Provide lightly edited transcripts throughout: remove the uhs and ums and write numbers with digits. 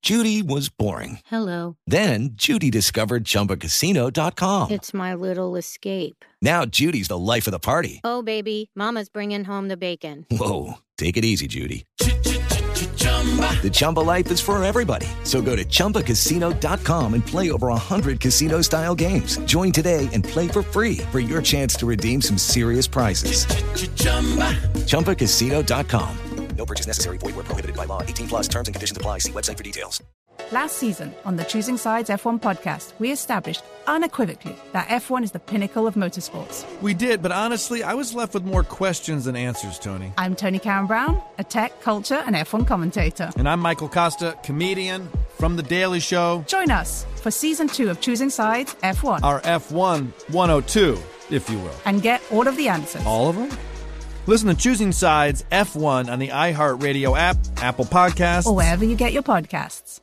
Judy was boring. Hello. Then Judy discovered ChumbaCasino.com. It's my little escape. Now Judy's the life of the party. Oh, baby, mama's bringing home the bacon. Whoa, take it easy, Judy. The Chumba life is for everybody. So go to ChumbaCasino.com and play over 100 casino-style games. Join today and play for free for your chance to redeem some serious prizes. ChumbaCasino.com. No purchase necessary. Void where prohibited by law. 18 plus terms and conditions apply. See website for details. Last season on the Choosing Sides F1 podcast, we established unequivocally that F1 is the pinnacle of motorsports. We did, but honestly, I was left with more questions than answers, Tony. I'm Tony Karen Brown, a tech, culture, and F1 commentator. And I'm Michael Costa, comedian from The Daily Show. Join us for Season 2 of Choosing Sides F1. Our F1 102, if you will. And get all of the answers. All of them? Listen to Choosing Sides F1 on the iHeartRadio app, Apple Podcasts, or wherever you get your podcasts.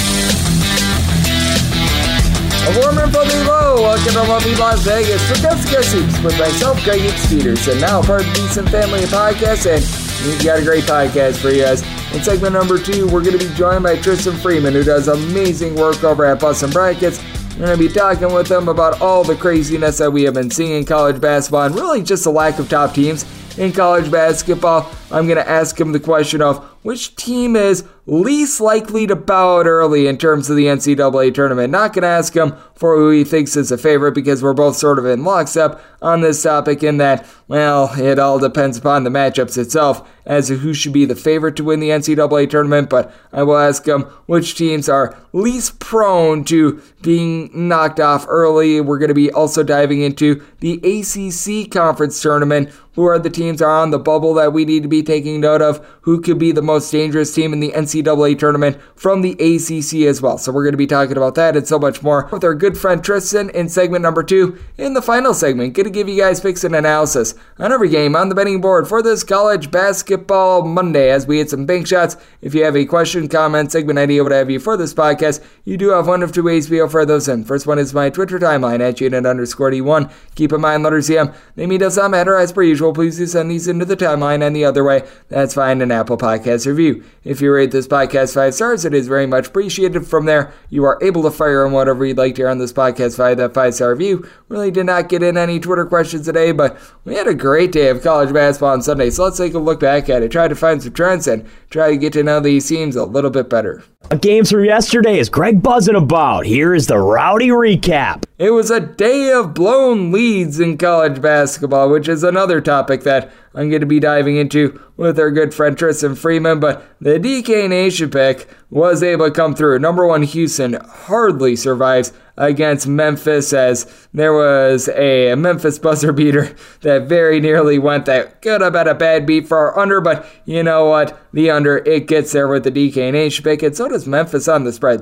A warm and bubbly hello, welcome to lovely Las Vegas for Jessica Soups with myself, Greg Peters, and now part of the Decent Family Podcast, and we've got a great podcast for you guys. In segment number 2, we're going to be joined by Tristan Freeman, who does amazing work over at Bustin' Brackets. We're going to be talking with him about all the craziness that we have been seeing in college basketball, and really just the lack of top teams in college basketball. I'm going to ask him the question of which team is least likely to bow out early in terms of the NCAA tournament. Not going to ask him for who he thinks is a favorite because we're both sort of in lockstep on this topic in that, well, it all depends upon the matchups itself as to who should be the favorite to win the NCAA tournament, but I will ask him which teams are least prone to being knocked off early. We're going to be also diving into the ACC conference tournament. Who are the teams that are on the bubble that we need to be taking note of? Who could be the most dangerous team in the NCAA tournament from the ACC as well? So we're going to be talking about that and so much more with our good friend Tristan in segment number 2. In the final segment, going to give you guys picks and analysis on every game on the betting board for this college basketball Monday as we hit some bank shots. If you have a question, comment, segment idea, what have you for this podcast, you do have one of two ways to offer those in. First one is my Twitter timeline at @Janet_D1. Keep in mind, letters CM. Name does not matter as per usual. Please do send these into the timeline, and the other way, that's fine, an Apple Podcast review. If you rate this podcast 5 stars, it is very much appreciated. From there, you are able to fire on whatever you'd like to hear on this podcast via that 5-star review. Really did not get in any Twitter questions today, but we had a great day of college basketball on Sunday, so let's take a look back at it, try to find some trends, and try to get to know these teams a little bit better. Games from yesterday is Greg buzzing about. Here is the rowdy recap. It was a day of blown leads in college basketball, which is another topic that I'm going to be diving into with our good friend Tristan Freeman, but the DK Nation pick was able to come through. Number 1 Houston hardly survives against Memphis as there was a Memphis buzzer beater that very nearly went. That could have been a bad beat for our under, but you know what? The under, it gets there with the DK Nation pick, and so does Memphis on the spread.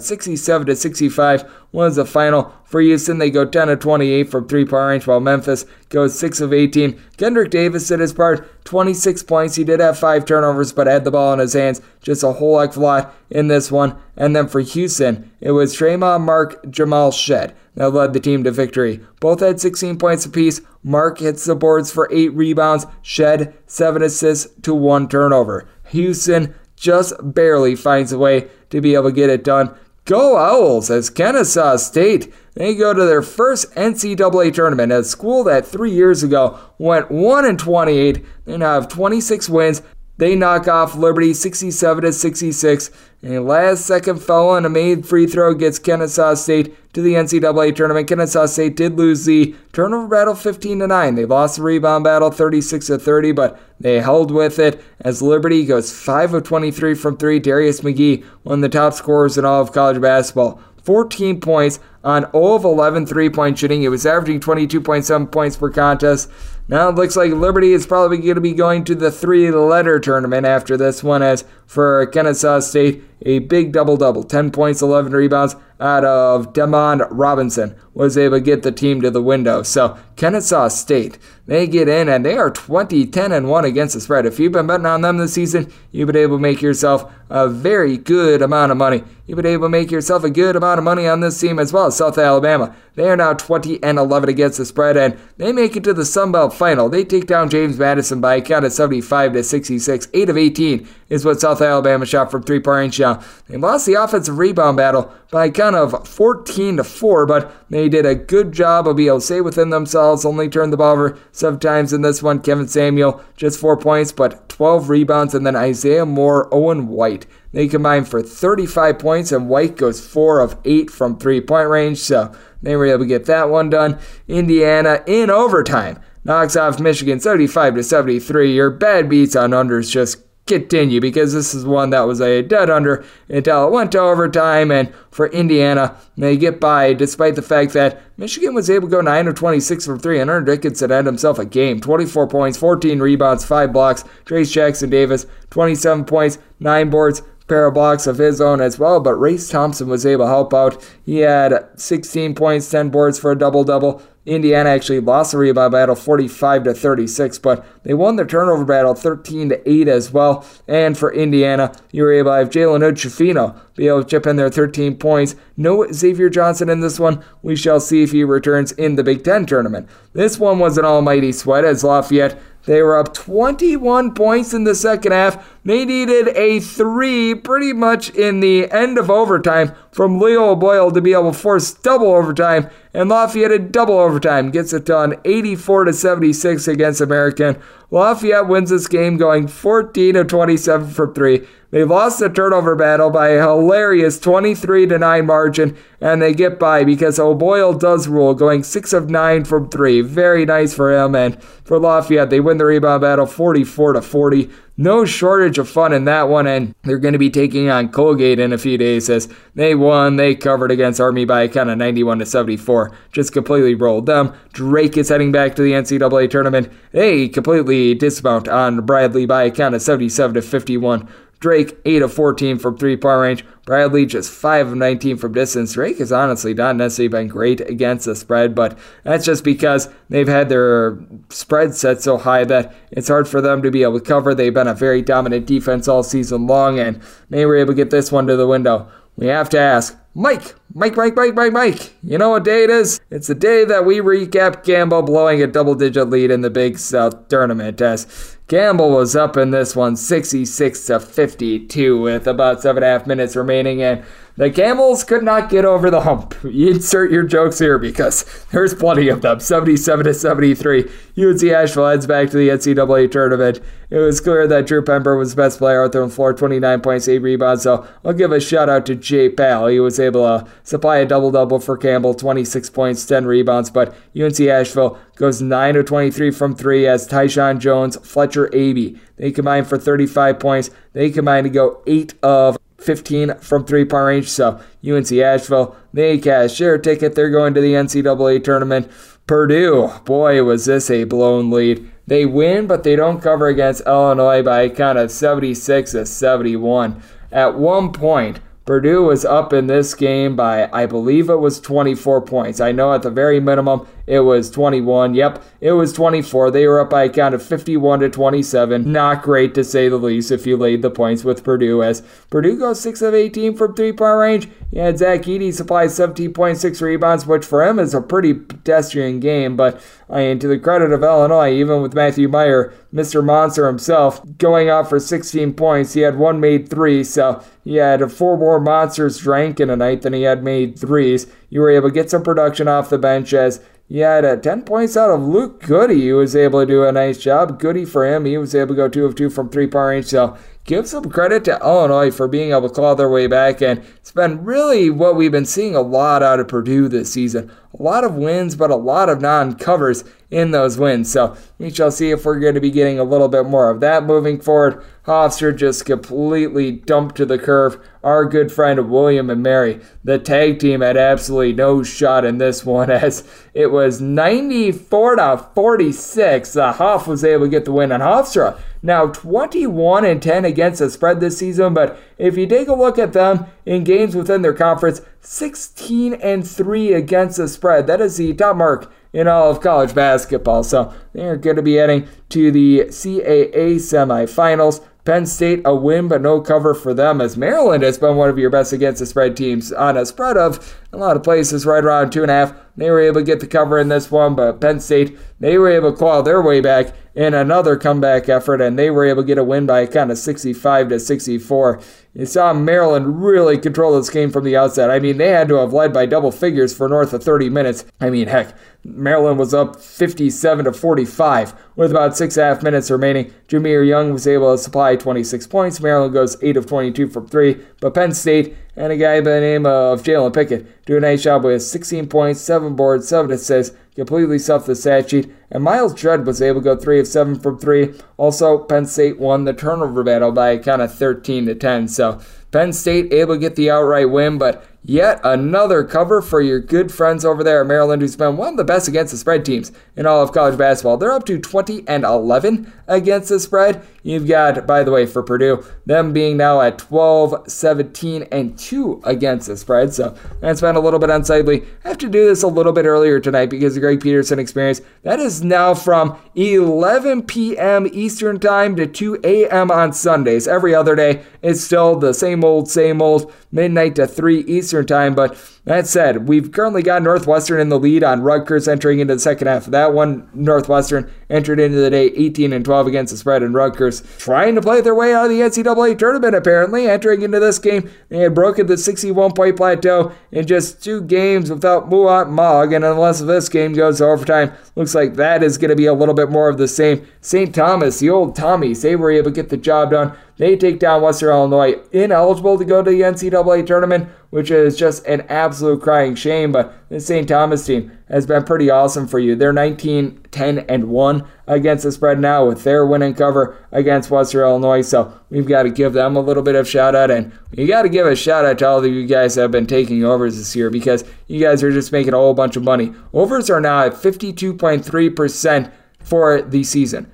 67-65 was the final for Houston. They go 10 of 28 from three-point range, while Memphis goes 6 of 18. Kendrick Davis did his part, 26 points. He did have 5 turnovers, but had the ball in his hands just a whole heck of a lot in this one. And then for Houston, it was Draymond Mark, Jamal Shed that led the team to victory. Both had 16 points apiece. Mark hits the boards for 8 rebounds. Shed 7 assists to 1 turnover. Houston just barely finds a way to be able to get it done. Go Owls as Kennesaw State, they go to their first NCAA tournament, a school that 3 years ago went 1-28. They now have 26 wins. They knock off Liberty 67-66. A last-second foul and a made free throw gets Kennesaw State to the NCAA tournament. Kennesaw State did lose the turnover battle 15-9. They lost the rebound battle 36-30, but they held with it as Liberty goes 5 of 23 from 3. Darius McGee, one of the top scorers in all of college basketball. 14 points on 0 of 11 3-point shooting. It was averaging 22.7 points per contest. Now it looks like Liberty is probably going to be going to the 3-letter tournament after this one, as for Kennesaw State, a big double-double, 10 points, 11 rebounds out of Demond Robinson was able to get the team to the window. So Kennesaw State, they get in and they are 20-10-1 against the spread. If you've been betting on them this season, you've been able to make yourself a very good amount of money. You've been able to make yourself a good amount of money on this team as well. South Alabama. They are now 20-11 against the spread, and they make it to the Sun Belt Final. They take down James Madison by a count of 75-66. 8 of 18 is what South Alabama shot from three-point range. Now, they lost the offensive rebound battle by a count of 14-4, but they did a good job of being able to stay within themselves. Only turned the ball over 7 times in this one. Kevin Samuel, just 4 points, but 12 rebounds, and then Isaiah Moore, Owen White. They combine for 35 points, and White goes 4 of 8 from three-point range, so they were able to get that one done. Indiana, in overtime, knocks off Michigan 75-73. Your bad beats on unders just continue, because this is one that was a dead under until it went to overtime, and for Indiana, they get by despite the fact that Michigan was able to go 9 of 26 from 3, and Hunter Dickinson had himself a game. 24 points, 14 rebounds, 5 blocks. Trace Jackson Davis, 27 points, 9 boards, pair of blocks of his own as well, but Race Thompson was able to help out. He had 16 points, 10 boards for a double-double. Indiana actually lost the rebound battle 45-36, but they won the turnover battle 13-8 as well. And for Indiana, you were able to have Jalen Hood-Schifino be able to chip in their 13 points. No Xavier Johnson in this one. We shall see if he returns in the Big Ten tournament. This one was an almighty sweat as Lafayette, they were up 21 points in the second half. They needed a 3 pretty much in the end of overtime from Leo Boyle to be able to force double overtime, and Lafayette had double overtime. Gets it done 84-76 against American. Lafayette wins this game going 14 of 27 from 3. They lost the turnover battle by a hilarious 23-9 margin, and they get by because O'Boyle does rule, going 6 of 9 from 3. Very nice for him, and for Lafayette, they win the rebound battle 44-40. No shortage of fun in that one, and they're going to be taking on Colgate in a few days as they won. They covered against Army by a count of 91-74. Just completely rolled them. Drake is heading back to the NCAA tournament. They completely dismount on Bradley by a count of 77-51. Drake, 8 of 14 from three-point range. Bradley, just 5 of 19 from distance. Drake has honestly not necessarily been great against the spread, but that's just because they've had their spread set so high that it's hard for them to be able to cover. They've been a very dominant defense all season long, and they were able to get this one to the window. We have to ask, Mike, you know what day it is? It's the day that we recap Campbell blowing a double-digit lead in the Big South tournament, as Campbell was up in this one 66-52 with about 7.5 minutes remaining, and the Camels could not get over the hump. You insert your jokes here because there's plenty of them. 77-73. UNC Asheville heads back to the NCAA tournament. It was clear that Drew Pember was the best player out there on the floor, 29 points, 8 rebounds. So I'll give a shout out to Jay Pal. He was able to supply a double-double for Campbell, 26 points, 10 rebounds. But UNC Asheville goes 9 of 23 from 3 as Tyshawn Jones, Fletcher Abey. They combine for 35 points. They combine to go 8 of 15 from three-point range, so UNC Asheville, they cash their ticket. They're going to the NCAA tournament. Purdue, boy, was this a blown lead. They win, but they don't cover against Illinois by a count of 76-71. At one point, Purdue was up in this game by, I believe it was 24 points. I know at the very minimum it was 21. Yep, it was 24. They were up by a count of 51-27. Not great to say the least if you laid the points with Purdue, as Purdue goes 6 of 18 from three-point range. You had Zach Edey supply 17.6 rebounds, which for him is a pretty pedestrian game, but to the credit of Illinois, even with Matthew Meyer, Mr. Monster himself, going out for 16 points, he had 1 made 3, so he had 4 more monsters drank in a night than he had made 3s. You were able to get some production off the bench as he had 10 points out of Luke Goody. He was able to do a nice job. Goody for him. He was able to go 2 of 2 from three-point range. So give some credit to Illinois for being able to claw their way back. And it's been really what we've been seeing a lot out of Purdue this season. A lot of wins, but a lot of non-covers in those wins. So we shall see if we're going to be getting a little bit more of that moving forward. Hofstra just completely dumped to the curve our good friend William and Mary. The tag team had absolutely no shot in this one as it was 94-46. Hoff was able to get the win on Hofstra. Now 21-10 against the spread this season, but if you take a look at them in games within their conference, 16-3 against the spread. That is the top mark in all of college basketball. So they're going to be heading to the CAA semifinals. Penn State, a win but no cover for them, as Maryland has been one of your best against the spread teams on a spread of a lot of places right around 2.5. They were able to get the cover in this one, but Penn State, they were able to claw their way back in another comeback effort, and they were able to get a win by kind of 65-64. You saw Maryland really control this game from the outset. I mean, they had to have led by double figures for north of 30 minutes. I mean, heck, Maryland was up 57-45 with about 6.5 minutes remaining. Jameer Young was able to supply 26 points. Maryland goes 8 of 22 from 3, but Penn State and a guy by the name of Jalen Pickett do a nice job with 16 points, 7 boards, 7 assists, completely stuffed the stat sheet, and Miles Dredd was able to go 3 of 7 from 3. Also, Penn State won the turnover battle by kind of 13-10, so Penn State able to get the outright win, but yet another cover for your good friends over there at Maryland, who's been one of the best against the spread teams in all of college basketball. They're up to 20-11 against the spread. You've got, by the way, for Purdue, them being now at 12-17-2 against the spread. So that's been a little bit unsightly. I have to do this a little bit earlier tonight because of Greg Peterson experience. That is now from 11 p.m. Eastern Time to 2 a.m. on Sundays. Every other day, it's still the same old, midnight to 3 Eastern Time. But that said, we've currently got Northwestern in the lead on Rutgers entering into the second half of that one. Northwestern entered into the day 18-12 against the spread, and Rutgers trying to play their way out of the NCAA tournament, apparently. Entering into this game, they had broken the 61-point plateau in just 2 games without Muat Mogg, and unless this game goes to overtime, looks like that is going to be a little bit more of the same. St. Thomas, the old Tommies, they were able to get the job done. They take down Western Illinois, ineligible to go to the NCAA tournament, which is just an absolute crying shame, but the St. Thomas team has been pretty awesome for you. They're 19-10-1 against the spread now with their win and cover against Western Illinois, so we've got to give them a little bit of shout out, and you got to give a shout out to all of you guys that have been taking overs this year because you guys are just making a whole bunch of money. Overs are now at 52.3% for the season.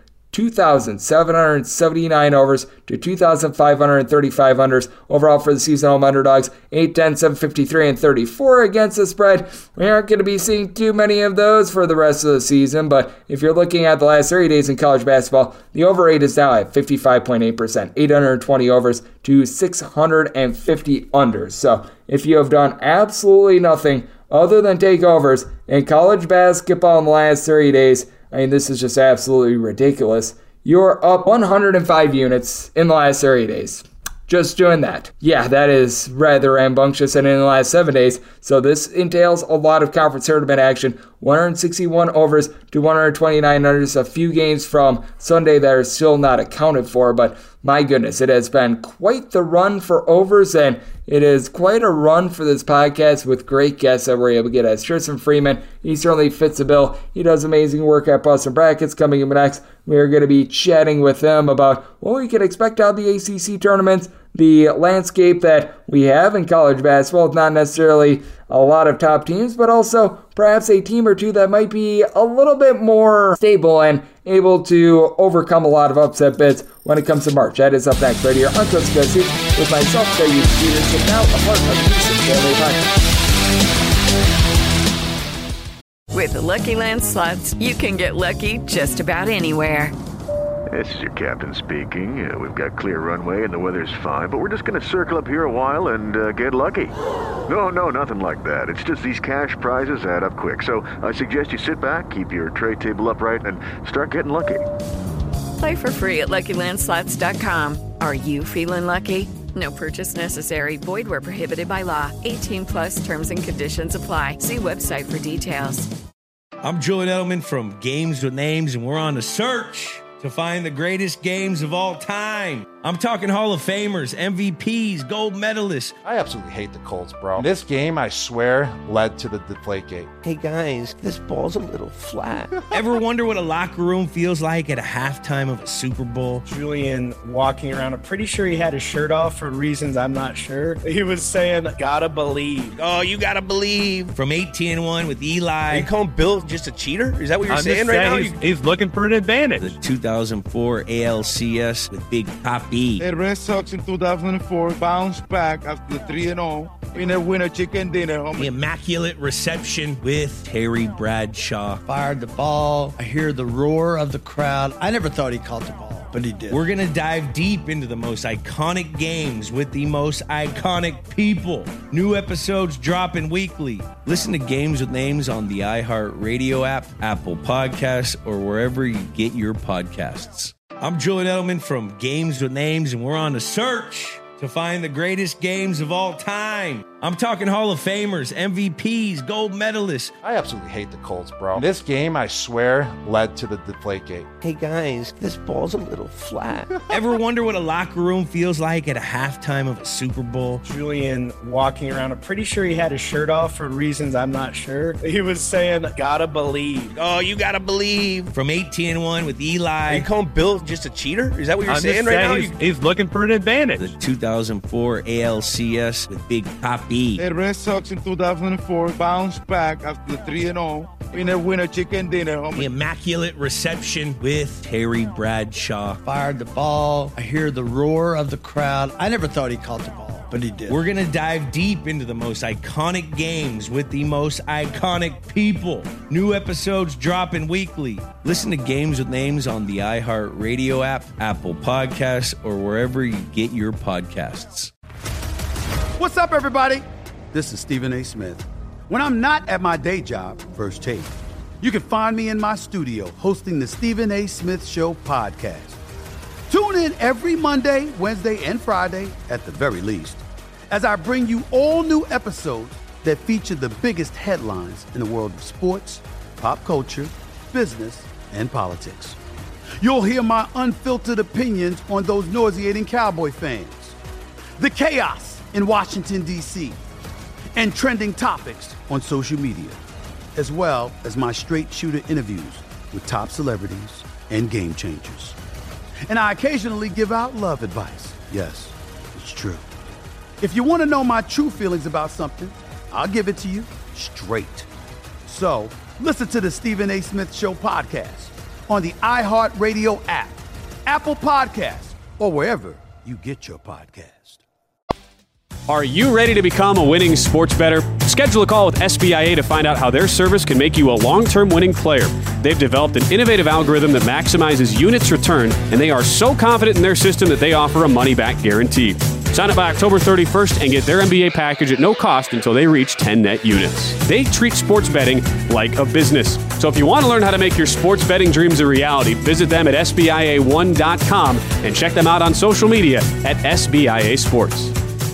2,779 overs to 2,535 unders overall for the season. Home underdogs 8, 10, 7, 53, and 34 against the spread. We aren't going to be seeing too many of those for the rest of the season, but if you're looking at the last 30 days in college basketball, the over rate is now at 55.8%, 820 overs to 650 unders. So if you have done absolutely nothing other than take overs in college basketball in the last 30 days, I mean, this is just absolutely ridiculous. You're up 105 units in the last 30 days. Just doing that. Yeah, that is rather rambunctious and in the last 7 days. So this entails a lot of conference tournament action. 161 overs to 129 unders. A few games from Sunday that are still not accounted for. But my goodness, it has been quite the run for overs. And it is quite a run for this podcast with great guests that we're able to get as Tristan Freeman. He certainly fits the bill. He does amazing work at Boston Brackets. Coming up next, we are going to be chatting with him about what we can expect out of the ACC tournaments, the landscape that we have in college basketball. It's not necessarily a lot of top teams, but also perhaps a team or two that might be a little bit more stable and able to overcome a lot of upset bids when it comes to March. That is up next right here on Coach Discuss with myself, Greg Peterson, now a part of Houston Family Podcast. With the Lucky Land Slots, you can get lucky just about anywhere. This is your captain speaking. We've got clear runway and the weather's fine, but we're just going to circle up here a while and get lucky. No, nothing like that. It's just these cash prizes add up quick. So I suggest you sit back, keep your tray table upright, and start getting lucky. Play for free at LuckyLandSlots.com. Are you feeling lucky? No purchase necessary. Void where prohibited by law. 18+ terms and conditions apply. See website for details. I'm Julian Edelman from Games with Names, and we're on a search to find the greatest games of all time. I'm talking Hall of Famers, MVPs, gold medalists. I absolutely hate the Colts, bro. This game, I swear, led to the Deflategate. Hey, guys, this ball's a little flat. Ever wonder what a locker room feels like at a halftime of a Super Bowl? Julian walking around, I'm pretty sure he had his shirt off for reasons I'm not sure. He was saying, gotta believe. Oh, you gotta believe. From 18-1 with Eli. Are you calling Bill just a cheater? Is that what you're saying right now? He's looking for an advantage. The 2004 ALCS with Big Pop. The Red Sox in 2004 bounced back after 3-0 in a winner chicken dinner. The immaculate reception with Terry Bradshaw. Fired the ball. I hear the roar of the crowd. I never thought he caught the ball. but he did. We're going to dive deep into the most iconic games with the most iconic people. New episodes dropping weekly. Listen to Games with Names on the iHeartRadio app, Apple Podcasts, or wherever you get your podcasts. I'm Julian Edelman from Games with Names, and we're on a search to find the greatest games of all time. I'm talking Hall of Famers, MVPs, gold medalists. I absolutely hate the Colts, bro. This game, I swear, led to the Deflategate. Hey, guys, this ball's a little flat. Ever wonder what a locker room feels like at a halftime of a Super Bowl? Julian walking around, I'm pretty sure he had his shirt off for reasons I'm not sure. He was saying, gotta believe. Oh, you gotta believe. From 18-1 with Eli. Are you calling Bill just a cheater? Is that what you're saying right now? He's looking for an advantage. The 2004 ALCS with Big Papi. The Red Sox in 2004 bounced back after 3-0 in a winner chicken dinner. The immaculate reception with Terry Bradshaw. Fired the ball. I hear the roar of the crowd. I never thought he caught the ball, but he did. We're going to dive deep into the most iconic games with the most iconic people. New episodes dropping weekly. Listen to Games with Names on the iHeartRadio app, Apple Podcasts, or wherever you get your podcasts. What's up, everybody? This is Stephen A. Smith. When I'm not at my day job, First Take, you can find me in my studio hosting the Stephen A. Smith Show podcast. Tune in every Monday, Wednesday, and Friday, at the very least, as I bring you all new episodes that feature the biggest headlines in the world of sports, pop culture, business, and politics. You'll hear my unfiltered opinions on those nauseating Cowboy fans, the chaos in Washington, D.C., and trending topics on social media, as well as my straight shooter interviews with top celebrities and game changers. And I occasionally give out love advice. Yes, it's true. If you want to know my true feelings about something, I'll give it to you straight. So listen to the Stephen A. Smith Show podcast on the iHeartRadio app, Apple Podcasts, or wherever you get your podcast. Are you ready to become a winning sports bettor? Schedule a call with SBIA to find out how their service can make you a long-term winning player. They've developed an innovative algorithm that maximizes units returned, and they are so confident in their system that they offer a money-back guarantee. Sign up by October 31st and get their MBA package at no cost until they reach 10 net units. They treat sports betting like a business. So if you want to learn how to make your sports betting dreams a reality, visit them at SBIA1.com and check them out on social media at SBIA Sports.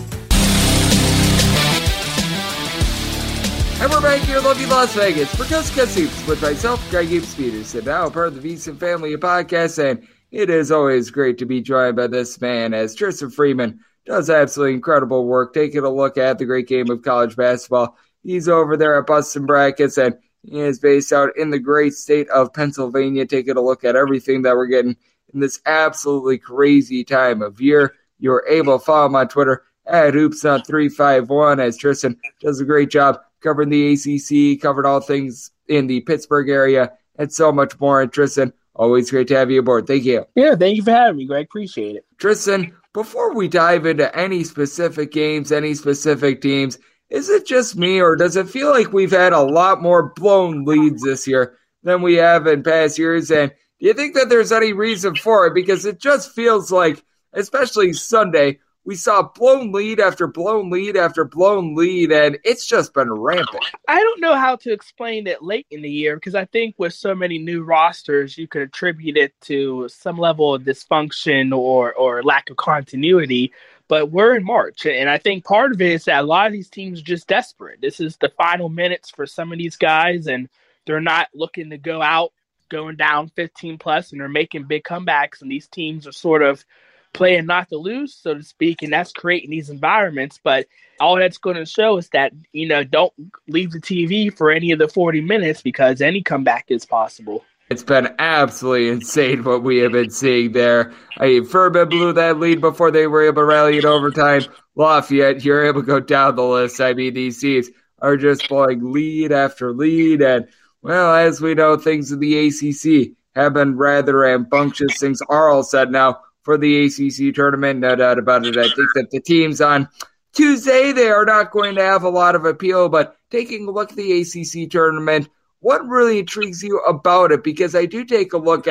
And we're back here in lovely Las Vegas for Coast to Coast Hoops with myself, Greg Hoops Peterson, now part of the VSiN family of podcasts, and it is always great to be joined by this man as Tristan Freeman does absolutely incredible work taking a look at the great game of college basketball. He's over there at Bustin' Brackets, and he is based out in the great state of Pennsylvania, taking a look at everything that we're getting in this absolutely crazy time of year. You're able to follow him on Twitter at HoopsNut351 as Tristan does a great job covering the ACC, covered all things in the Pittsburgh area, and so much more. And Tristan, always great to have you aboard. Thank you. Yeah, thank you for having me, Greg. Appreciate it. Tristan, before we dive into any specific games, any specific teams, is it just me, or does it feel like we've had a lot more blown leads this year than we have in past years? And do you think that there's any reason for it? Because it just feels like, especially Sunday, we saw blown lead after blown lead after blown lead, and it's just been rampant. I don't know how to explain it late in the year, because I think with so many new rosters, you could attribute it to some level of dysfunction or lack of continuity. But we're in March, and I think part of it is that a lot of these teams are just desperate. This is the final minutes for some of these guys, and they're not looking to go out going down 15+, and they're making big comebacks, and these teams are sort of playing not to lose, so to speak, and that's creating these environments. But all that's going to show is that, don't leave the TV for any of the 40 minutes, because any comeback is possible. It's been absolutely insane what we have been seeing there. Furman blew that lead before they were able to rally in overtime. Lafayette, you're able to go down the list. These teams are just blowing lead after lead. And, well, as we know, things in the ACC have been rather rambunctious. Things are all set now for the ACC tournament, no doubt about it. I think that the teams on Tuesday, they are not going to have a lot of appeal, but taking a look at the ACC tournament, what really intrigues you about it? Because I do take a look at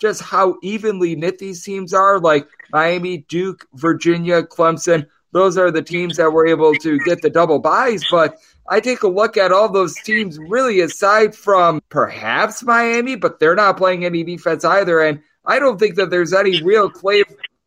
just how evenly knit these teams are. Like Miami, Duke, Virginia, Clemson, those are the teams that were able to get the double byes. But I take a look at all those teams really aside from perhaps Miami, but they're not playing any defense either. And I don't think that there's any real clear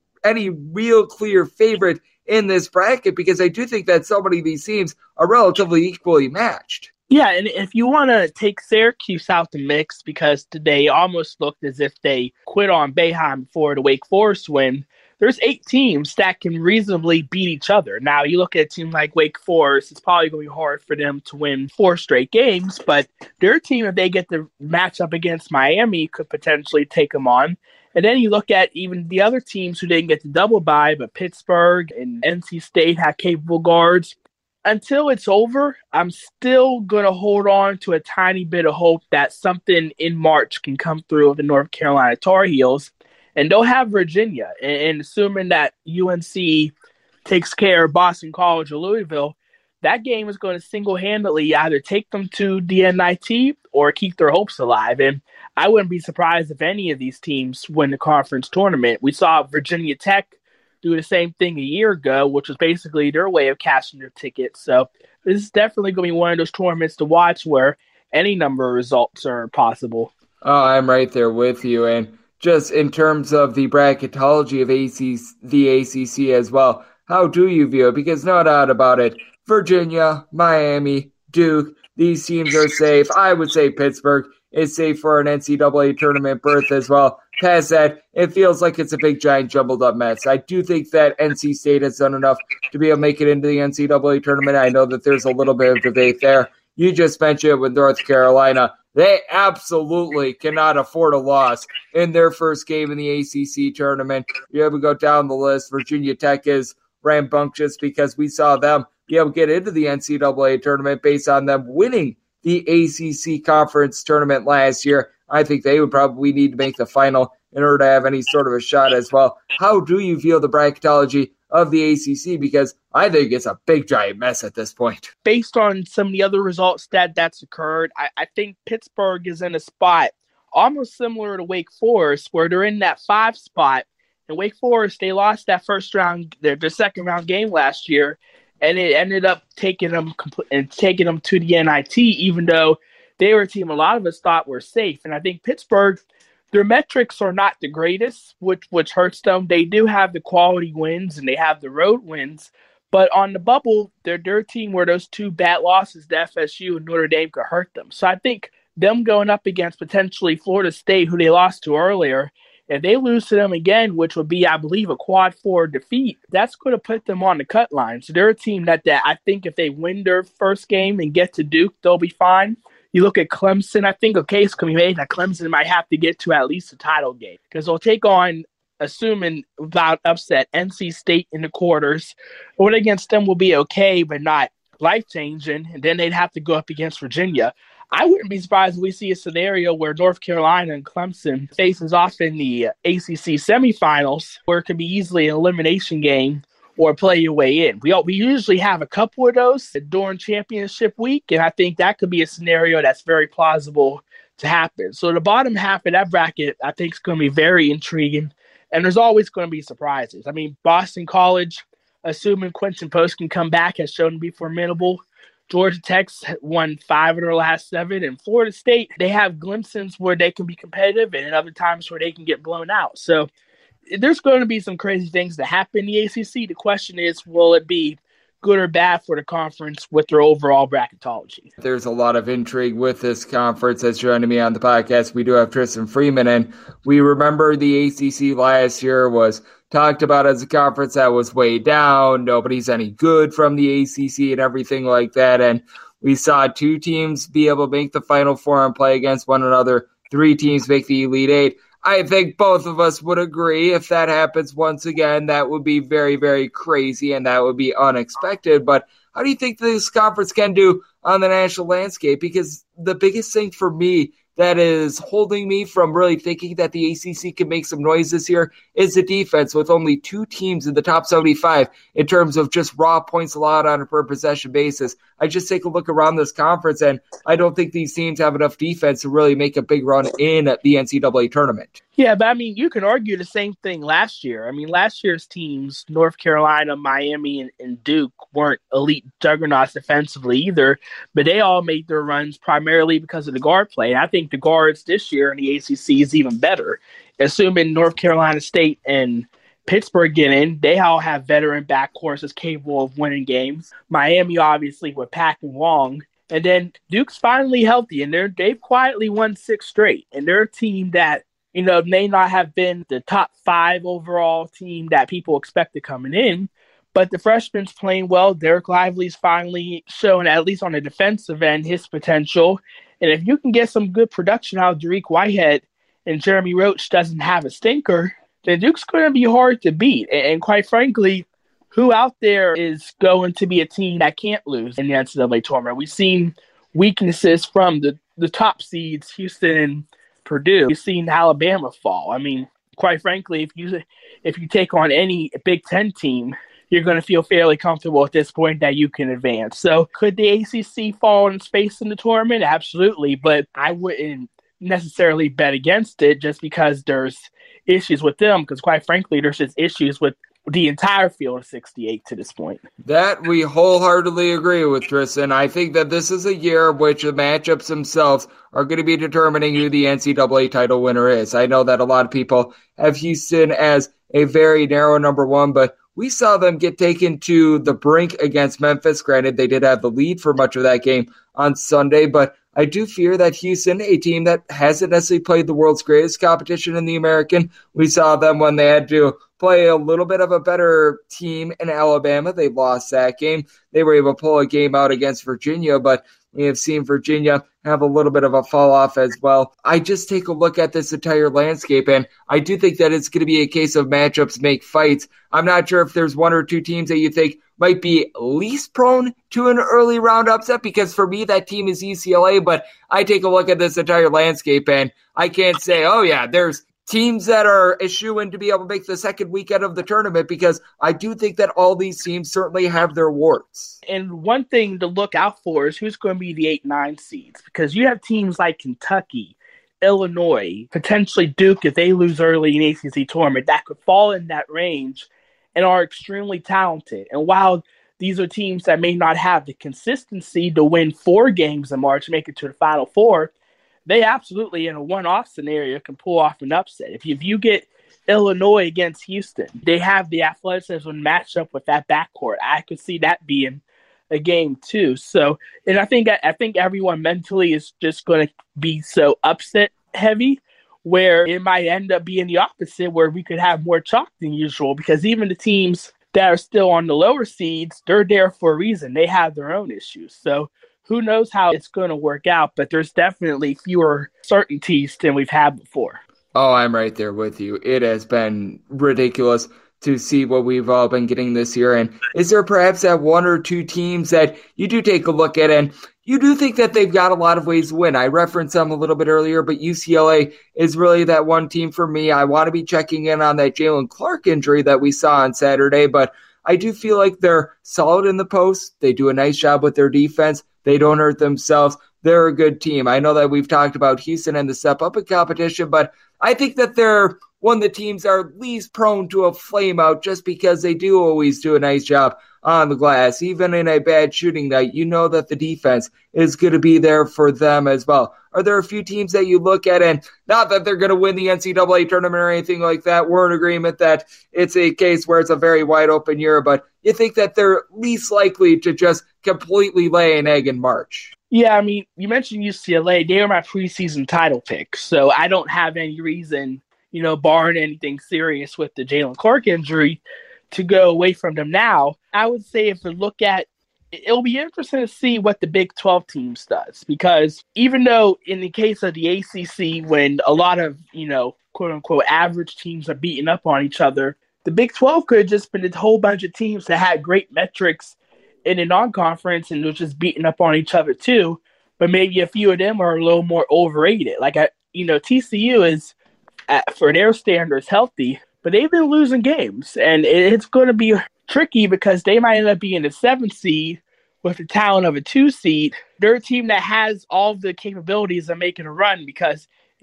favorite in this bracket, because I do think that so many of these teams are relatively equally matched. Yeah, and if you want to take Syracuse out the mix, because today almost looked as if they quit on Boeheim before the Wake Forest win, there's 8 teams that can reasonably beat each other. Now, you look at a team like Wake Forest, it's probably going to be hard for them to win 4 straight games, but their team, if they get to match up against Miami, could potentially take them on. And then you look at even the other teams who didn't get the double bye, but Pittsburgh and NC State have capable guards. Until it's over, I'm still going to hold on to a tiny bit of hope that something in March can come through with the North Carolina Tar Heels. And they'll have Virginia. And assuming that UNC takes care of Boston College or Louisville, that game is going to single-handedly either take them to the NIT or keep their hopes alive. And I wouldn't be surprised if any of these teams win the conference tournament. We saw Virginia Tech do the same thing a year ago, which was basically their way of cashing their tickets. So this is definitely going to be one of those tournaments to watch where any number of results are possible. Oh, I'm right there with you. And just in terms of the bracketology of the ACC as well, how do you view it? Because no doubt about it, Virginia, Miami, Duke, these teams are safe. I would say Pittsburgh is safe for an NCAA tournament berth as well. Past that, it feels like it's a big, giant, jumbled up mess. I do think that NC State has done enough to be able to make it into the NCAA tournament. I know that there's a little bit of debate there. You just mentioned it with North Carolina. They absolutely cannot afford a loss in their first game in the ACC tournament. You able to go down the list. Virginia Tech is rambunctious because we saw them be able to get into the NCAA tournament based on them winning the ACC conference tournament last year. I think they would probably need to make the final in order to have any sort of a shot as well. How do you feel the bracketology of the ACC? Because I think it's a big, giant mess at this point. Based on some of the other results that's occurred, I think Pittsburgh is in a spot almost similar to Wake Forest, where they're in that 5 spot. And Wake Forest, they lost that first round, their second round game last year, and it ended up taking them to the NIT, even though they were a team a lot of us thought were safe. And I think Pittsburgh, their metrics are not the greatest, which hurts them. They do have the quality wins and they have the road wins. But on the bubble, they're a team where those 2 bad losses to FSU and Notre Dame could hurt them. So I think them going up against potentially Florida State, who they lost to earlier, if they lose to them again, which would be, I believe, a quad 4 defeat, that's going to put them on the cut line. So they're a team that I think if they win their first game and get to Duke, they'll be fine. You look at Clemson, I think a case can be made that Clemson might have to get to at least a title game because they'll take on, assuming without upset, NC State in the quarters. What against them will be okay, but not life-changing, and then they'd have to go up against Virginia. I wouldn't be surprised if we see a scenario where North Carolina and Clemson faces off in the ACC semifinals, where it could be easily an elimination game or play your way in. We usually have a couple of those during championship week, and I think that could be a scenario that's very plausible to happen. So the bottom half of that bracket, I think, is going to be very intriguing, and there's always going to be surprises. I mean, Boston College, assuming Quentin Post can come back, has shown to be formidable. Georgia Tech's won 5 of their last 7, and Florida State, they have glimpses where they can be competitive and other times where they can get blown out. So there's going to be some crazy things that happen in the ACC. The question is, will it be good or bad for the conference with their overall bracketology? There's a lot of intrigue with this conference. As joining me on the podcast, we do have Tristan Freeman, and we remember the ACC last year was talked about as a conference that was way down. Nobody's any good from the ACC and everything like that. And we saw 2 teams be able to make the Final Four and play against one another. 3 teams make the Elite 8. I think both of us would agree if that happens once again, that would be very, very crazy and that would be unexpected. But how do you think this conference can do on the national landscape? Because the biggest thing for me that is holding me from really thinking that the ACC can make some noise this year is the defense, with only 2 teams in the top 75 in terms of just raw points allowed on a per possession basis. I just take a look around this conference, and I don't think these teams have enough defense to really make a big run in the NCAA tournament. Yeah, but I mean, you can argue the same thing last year. I mean, last year's teams, North Carolina, Miami, and Duke, weren't elite juggernauts defensively either, but they all made their runs primarily because of the guard play. And I think the guards this year in the ACC is even better. Assuming North Carolina State and Pittsburgh get in, they all have veteran backcourts that's capable of winning games. Miami, obviously, with Pack and Wong. And then Duke's finally healthy, and they've quietly won 6 straight. And they're a team that, may not have been the top 5 overall team that people expected coming in, but the freshman's playing well. Derek Lively's finally showing, at least on the defensive end, his potential. And if you can get some good production out of Dariq Whitehead and Jeremy Roach doesn't have a stinker, then Duke's going to be hard to beat. And quite frankly, who out there is going to be a team that can't lose in the NCAA tournament? We've seen weaknesses from the top seeds, Houston and Purdue. You've seen Alabama fall. I mean, quite frankly, if you take on any Big Ten team, you're going to feel fairly comfortable at this point that you can advance. So could the ACC fall in space in the tournament? Absolutely, but I wouldn't necessarily bet against it just because there's issues with them, because quite frankly, there's just issues with the entire field of 68 to this point. That we wholeheartedly agree with, Tristan. I think that this is a year which the matchups themselves are going to be determining who the NCAA title winner is. I know that a lot of people have Houston as a very narrow number 1, but we saw them get taken to the brink against Memphis. Granted, they did have the lead for much of that game on Sunday, but I do fear that Houston, a team that hasn't necessarily played the world's greatest competition in the American, we saw them when they had to play a little bit of a better team in Alabama. They lost that game. They were able to pull a game out against Virginia, but we have seen Virginia have a little bit of a fall off as well. I just take a look at this entire landscape, and I do think that it's going to be a case of matchups make fights. I'm not sure if there's 1 or 2 teams that you think might be least prone to an early round upset, because for me, that team is UCLA, but I take a look at this entire landscape, and I can't say, oh yeah, there's teams that are eschewing to be able to make the second weekend of the tournament, because I do think that all these teams certainly have their warts. And one thing to look out for is who's going to be the 8-9 seeds, because you have teams like Kentucky, Illinois, potentially Duke if they lose early in the ACC tournament that could fall in that range and are extremely talented. And while these are teams that may not have the consistency to win 4 games in March, make it to the Final Four, they absolutely, in a one-off scenario, can pull off an upset. If you get Illinois against Houston, they have the athleticism matched up with that backcourt. I could see that being a game too. So, and I think everyone mentally is just going to be so upset heavy, where it might end up being the opposite, where we could have more chalk than usual, because even the teams that are still on the lower seeds, they're there for a reason. They have their own issues. So who knows how it's going to work out, but there's definitely fewer certainties than we've had before. Oh, I'm right there with you. It has been ridiculous to see what we've all been getting this year. And is there perhaps that 1 or 2 teams that you do take a look at and you do think that they've got a lot of ways to win? I referenced them a little bit earlier, but UCLA is really that one team for me. I want to be checking in on that Jalen Clark injury that we saw on Saturday, but I do feel like they're solid in the post. They do a nice job with their defense. They don't hurt themselves. They're a good team. I know that we've talked about Houston and the step up in competition, but I think that they're one of the teams that are least prone to a flame out just because they do always do a nice job on the glass. Even in a bad shooting night, you know that the defense is going to be there for them as well. Are there a few teams that you look at, and not that they're going to win the NCAA tournament or anything like that, we're in agreement that it's a case where it's a very wide open year, but you think that they're least likely to just completely lay an egg in March? Yeah, I mean, you mentioned UCLA. They were my preseason title pick, so I don't have any reason, barring anything serious with the Jalen Clark injury, to go away from them now. I would say if we look at, it'll be interesting to see what the Big 12 teams does, because even though in the case of the ACC, when a lot of, quote unquote, average teams are beating up on each other, the Big 12 could have just been a whole bunch of teams that had great metrics in a non-conference and was just beating up on each other too, but maybe a few of them are a little more overrated. Like, TCU is, for their standards, healthy, but they've been losing games, and it's going to be tricky because they might end up being the 7th seed with the talent of a 2 seed. They're a team that has all the capabilities of making a run, because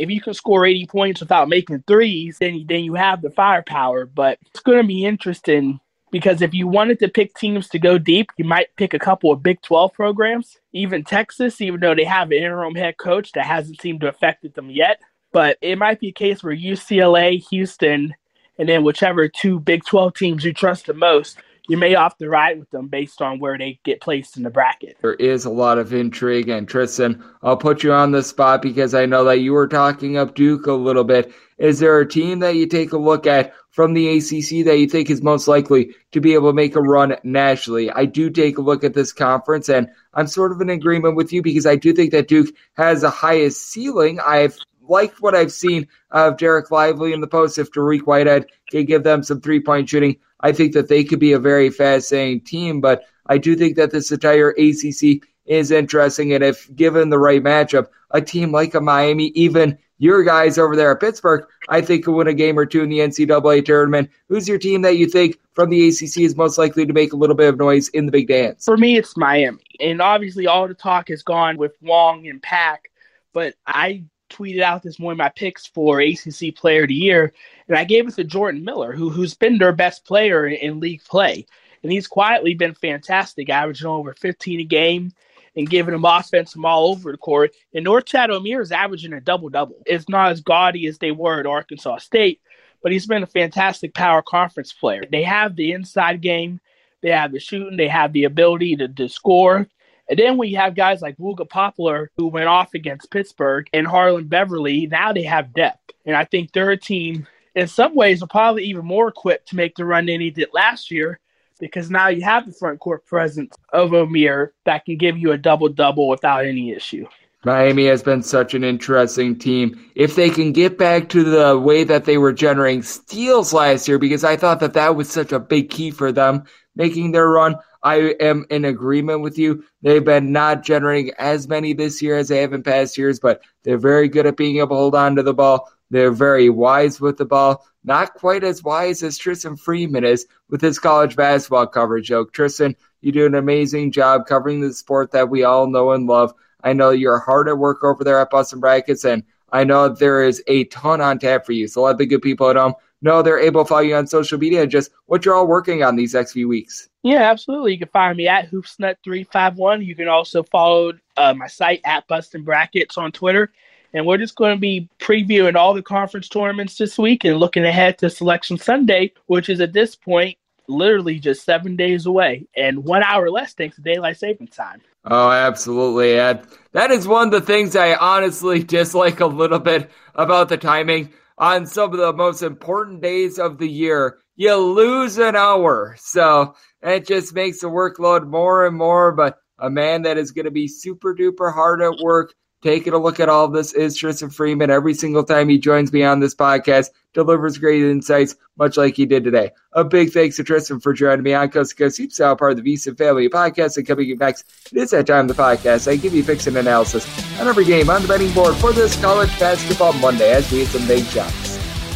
if you can score 80 points without making threes, then you have the firepower. But it's going to be interesting because if you wanted to pick teams to go deep, you might pick a couple of Big 12 programs, even Texas, even though they have an interim head coach that hasn't seemed to have affected them yet. But it might be a case where UCLA, Houston, and then whichever two Big 12 teams you trust the most, you may opt to ride with them based on where they get placed in the bracket. There is a lot of intrigue, and Tristan, I'll put you on the spot because I know that you were talking up Duke a little bit. Is there a team that you take a look at from the ACC that you think is most likely to be able to make a run nationally? I do take a look at this conference, and I'm sort of in agreement with you because I do think that Duke has the highest ceiling. I've liked what I've seen of Derek Lively in the post. If Tariq Whitehead can give them some three-point shooting, I think that they could be a very fascinating team, but I do think that this entire ACC is interesting, and if given the right matchup, a team like a Miami, even your guys over there at Pittsburgh, I think could win a game or two in the NCAA tournament. Who's your team that you think from the ACC is most likely to make a little bit of noise in the big dance? For me, it's Miami, and obviously all the talk has gone with Wong and Pack, but I tweeted out this morning my picks for ACC Player of the Year, and I gave it to Jordan Miller, who's been their best player in league play. And he's quietly been fantastic, averaging over 15 a game and giving them offense from all over the court. And North Chatham is averaging a double-double. It's not as gaudy as they were at Arkansas State, but he's been a fantastic power conference player. They have the inside game, they have the shooting, they have the ability to score. And then when you have guys like Wooga Poplar, who went off against Pittsburgh, and Harlan Beverly, now they have depth. And I think their team, in some ways, are probably even more equipped to make the run than he did last year, because now you have the front court presence of Amir that can give you a double-double without any issue. Miami has been such an interesting team. If they can get back to the way that they were generating steals last year, because I thought that was such a big key for them making their run, I am in agreement with you. They've been not generating as many this year as they have in past years, but they're very good at being able to hold on to the ball. They're very wise with the ball. Not quite as wise as Tristan Freeman is with his college basketball coverage, though. Tristan, you do an amazing job covering the sport that we all know and love. I know you're hard at work over there at Bustin' Brackets, and I know there is a ton on tap for you. So let the good people at home know they're able to follow you on social media and just what you're all working on these next few weeks. Yeah, absolutely. You can find me at Hoopsnut351. You can also follow my site at Bustin' Brackets on Twitter. And we're just going to be previewing all the conference tournaments this week and looking ahead to Selection Sunday, which is at this point literally just 7 days away and 1 hour less thanks to daylight savings time. Oh, absolutely, Ed. That is one of the things I honestly dislike a little bit about the timing. On some of the most important days of the year, you lose an hour. So it just makes the workload more and more. But a man that is going to be super duper hard at work, taking a look at all of this, is Tristan Freeman. Every single time he joins me on this podcast, delivers great insights, much like he did today. A big thanks to Tristan for joining me on Coast to Coast Hoops, now part of the VSiN Family Podcast. And coming next, it is that time of the podcast. I give you picks and analysis on every game on the betting board for this College Basketball Monday as we hit some big shots.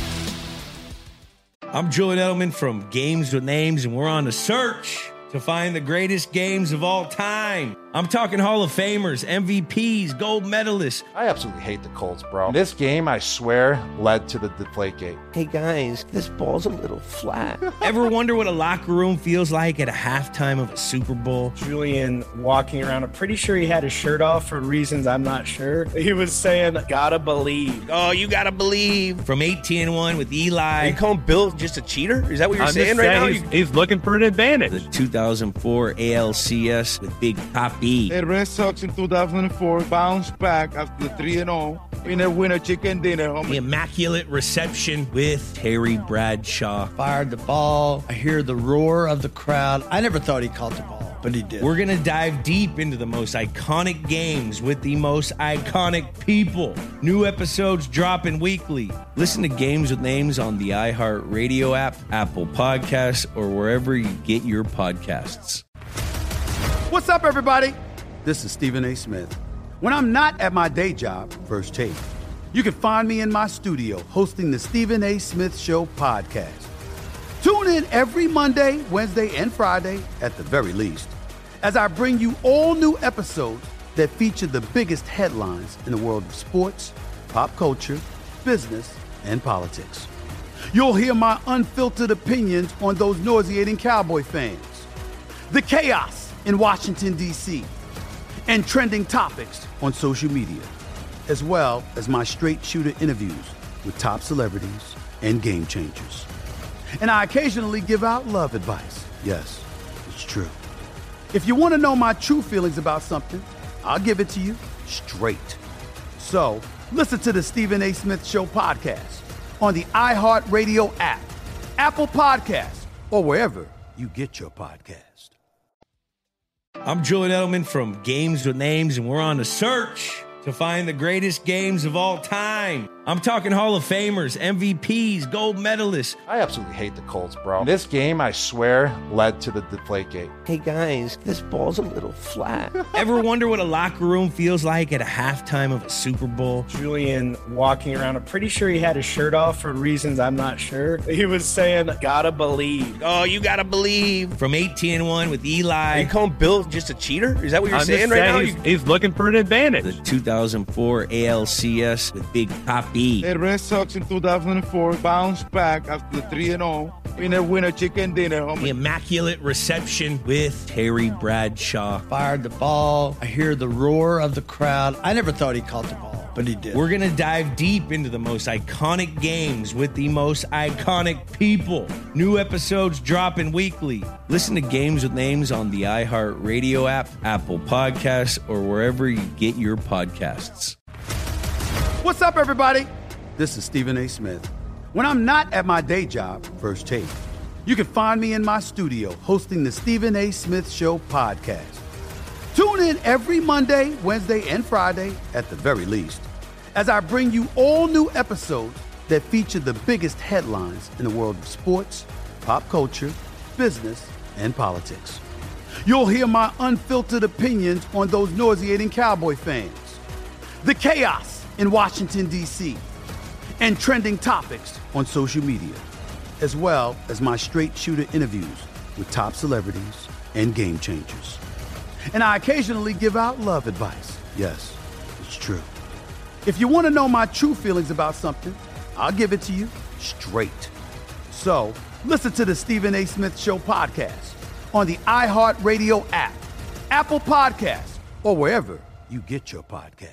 I'm Julian Edelman from Games with Names, and we're on a search to find the greatest games of all time. I'm talking Hall of Famers, MVPs, gold medalists. I absolutely hate the Colts, bro. This game, I swear, led to the Deflategate. Hey, guys, this ball's a little flat. Ever wonder what a locker room feels like at a halftime of a Super Bowl? Julian walking around, I'm pretty sure he had his shirt off for reasons I'm not sure. He was saying, gotta believe. Oh, you gotta believe. From 18-1 with Eli. Are you calling Bill just a cheater? Is that what you're saying right now? He's looking for an advantage. The 2004 ALCS with Big Papi. The Red Sox in 2004 bounced back after 3-0 in a winner chicken dinner. The immaculate reception with Terry Bradshaw. Fired the ball. I hear the roar of the crowd. I never thought he caught the ball, but he did. We're going to dive deep into the most iconic games with the most iconic people. New episodes dropping weekly. Listen to Games with Names on the iHeartRadio app, Apple Podcasts, or wherever you get your podcasts. What's up, everybody? This is Stephen A. Smith. When I'm not at my day job, First Take, you can find me in my studio hosting the Stephen A. Smith Show podcast. Tune in every Monday, Wednesday, and Friday, at the very least, as I bring you all new episodes that feature the biggest headlines in the world of sports, pop culture, business, and politics. You'll hear my unfiltered opinions on those nauseating Cowboy fans, the chaos in Washington, D.C., and trending topics on social media, as well as my straight-shooter interviews with top celebrities and game changers. And I occasionally give out love advice. Yes, it's true. If you want to know my true feelings about something, I'll give it to you straight. So, listen to the Stephen A. Smith Show podcast on the iHeartRadio app, Apple Podcasts, or wherever you get your podcast. I'm Julian Edelman from Games with Names, and we're on a search to find the greatest games of all time. I'm talking Hall of Famers, MVPs, gold medalists. I absolutely hate the Colts, bro. This game, I swear, led to the Deflategate. Hey guys, this ball's a little flat. Ever wonder what a locker room feels like at a halftime of a Super Bowl? Julian walking around, I'm pretty sure he had his shirt off for reasons I'm not sure. He was saying, gotta believe. Oh, you gotta believe. From 18-1 with Eli. Are you calling Bill just a cheater? Is that what you're saying right now? He's looking for an advantage. The 2004 ALCS with Big Papi. The Red Sox in 2004 bounced back after the 3-0. Winner chicken dinner, homie. The immaculate reception with Terry Bradshaw. Fired the ball. I hear the roar of the crowd. I never thought he caught the ball, but he did. We're going to dive deep into the most iconic games with the most iconic people. New episodes dropping weekly. Listen to Games with Names on the iHeartRadio app, Apple Podcasts, or wherever you get your podcasts. What's up, everybody? This is Stephen A. Smith. When I'm not at my day job, First Take, you can find me in my studio hosting the Stephen A. Smith Show podcast. Tune in every Monday, Wednesday, and Friday, at the very least, as I bring you all new episodes that feature the biggest headlines in the world of sports, pop culture, business, and politics. You'll hear my unfiltered opinions on those nauseating Cowboy fans, the chaos in Washington, D.C., and trending topics on social media, as well as my straight-shooter interviews with top celebrities and game changers. And I occasionally give out love advice. Yes, it's true. If you want to know my true feelings about something, I'll give it to you straight. So, listen to the Stephen A. Smith Show podcast on the iHeartRadio app, Apple Podcasts, or wherever you get your podcast.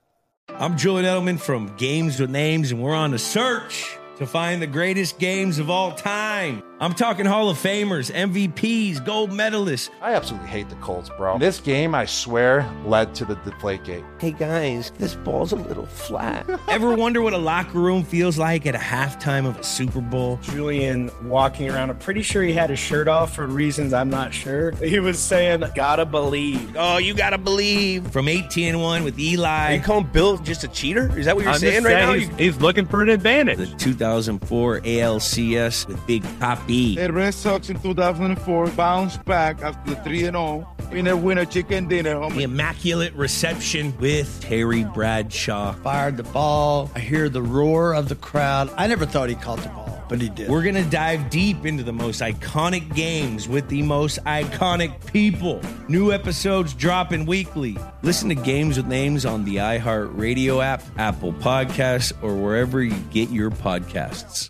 I'm Julian Edelman from Games with Names, and we're on a search to find the greatest games of all time. I'm talking Hall of Famers, MVPs, gold medalists. I absolutely hate the Colts, bro. This game, I swear, led to the Deflategate. Hey guys, this ball's a little flat. Ever wonder what a locker room feels like at a halftime of a Super Bowl? Julian walking around, I'm pretty sure he had his shirt off for reasons I'm not sure. He was saying, gotta believe. Oh, you gotta believe. From 18-1 with Eli. Are you calling Bill just a cheater? Is that what you're saying right now? He's looking for an advantage. The 2004 ALCS with Big Papi. The Red Sox in 2004 bounced back after the 3-0. Winner chicken dinner, homie. The immaculate reception with Terry Bradshaw. Fired the ball. I hear the roar of the crowd. I never thought he caught the ball, but he did. We're going to dive deep into the most iconic games with the most iconic people. New episodes dropping weekly. Listen to Games with Names on the iHeartRadio app, Apple Podcasts, or wherever you get your podcasts.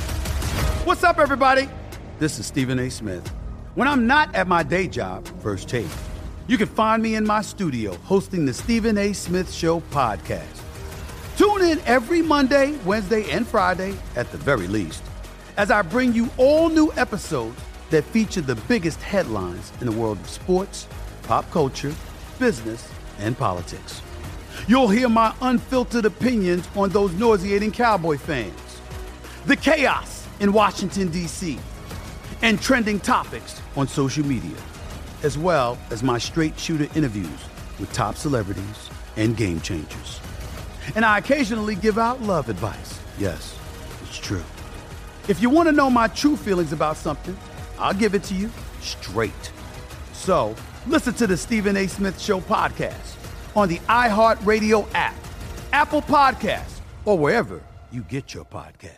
What's up, everybody? This is Stephen A. Smith. When I'm not at my day job, First Take, you can find me in my studio hosting the Stephen A. Smith Show podcast. Tune in every Monday, Wednesday, and Friday, at the very least, as I bring you all new episodes that feature the biggest headlines in the world of sports, pop culture, business, and politics. You'll hear my unfiltered opinions on those nauseating Cowboy fans, the chaos in Washington, D.C., and trending topics on social media, as well as my straight-shooter interviews with top celebrities and game changers. And I occasionally give out love advice. Yes, it's true. If you want to know my true feelings about something, I'll give it to you straight. So, listen to the Stephen A. Smith Show podcast on the iHeartRadio app, Apple Podcasts, or wherever you get your podcast.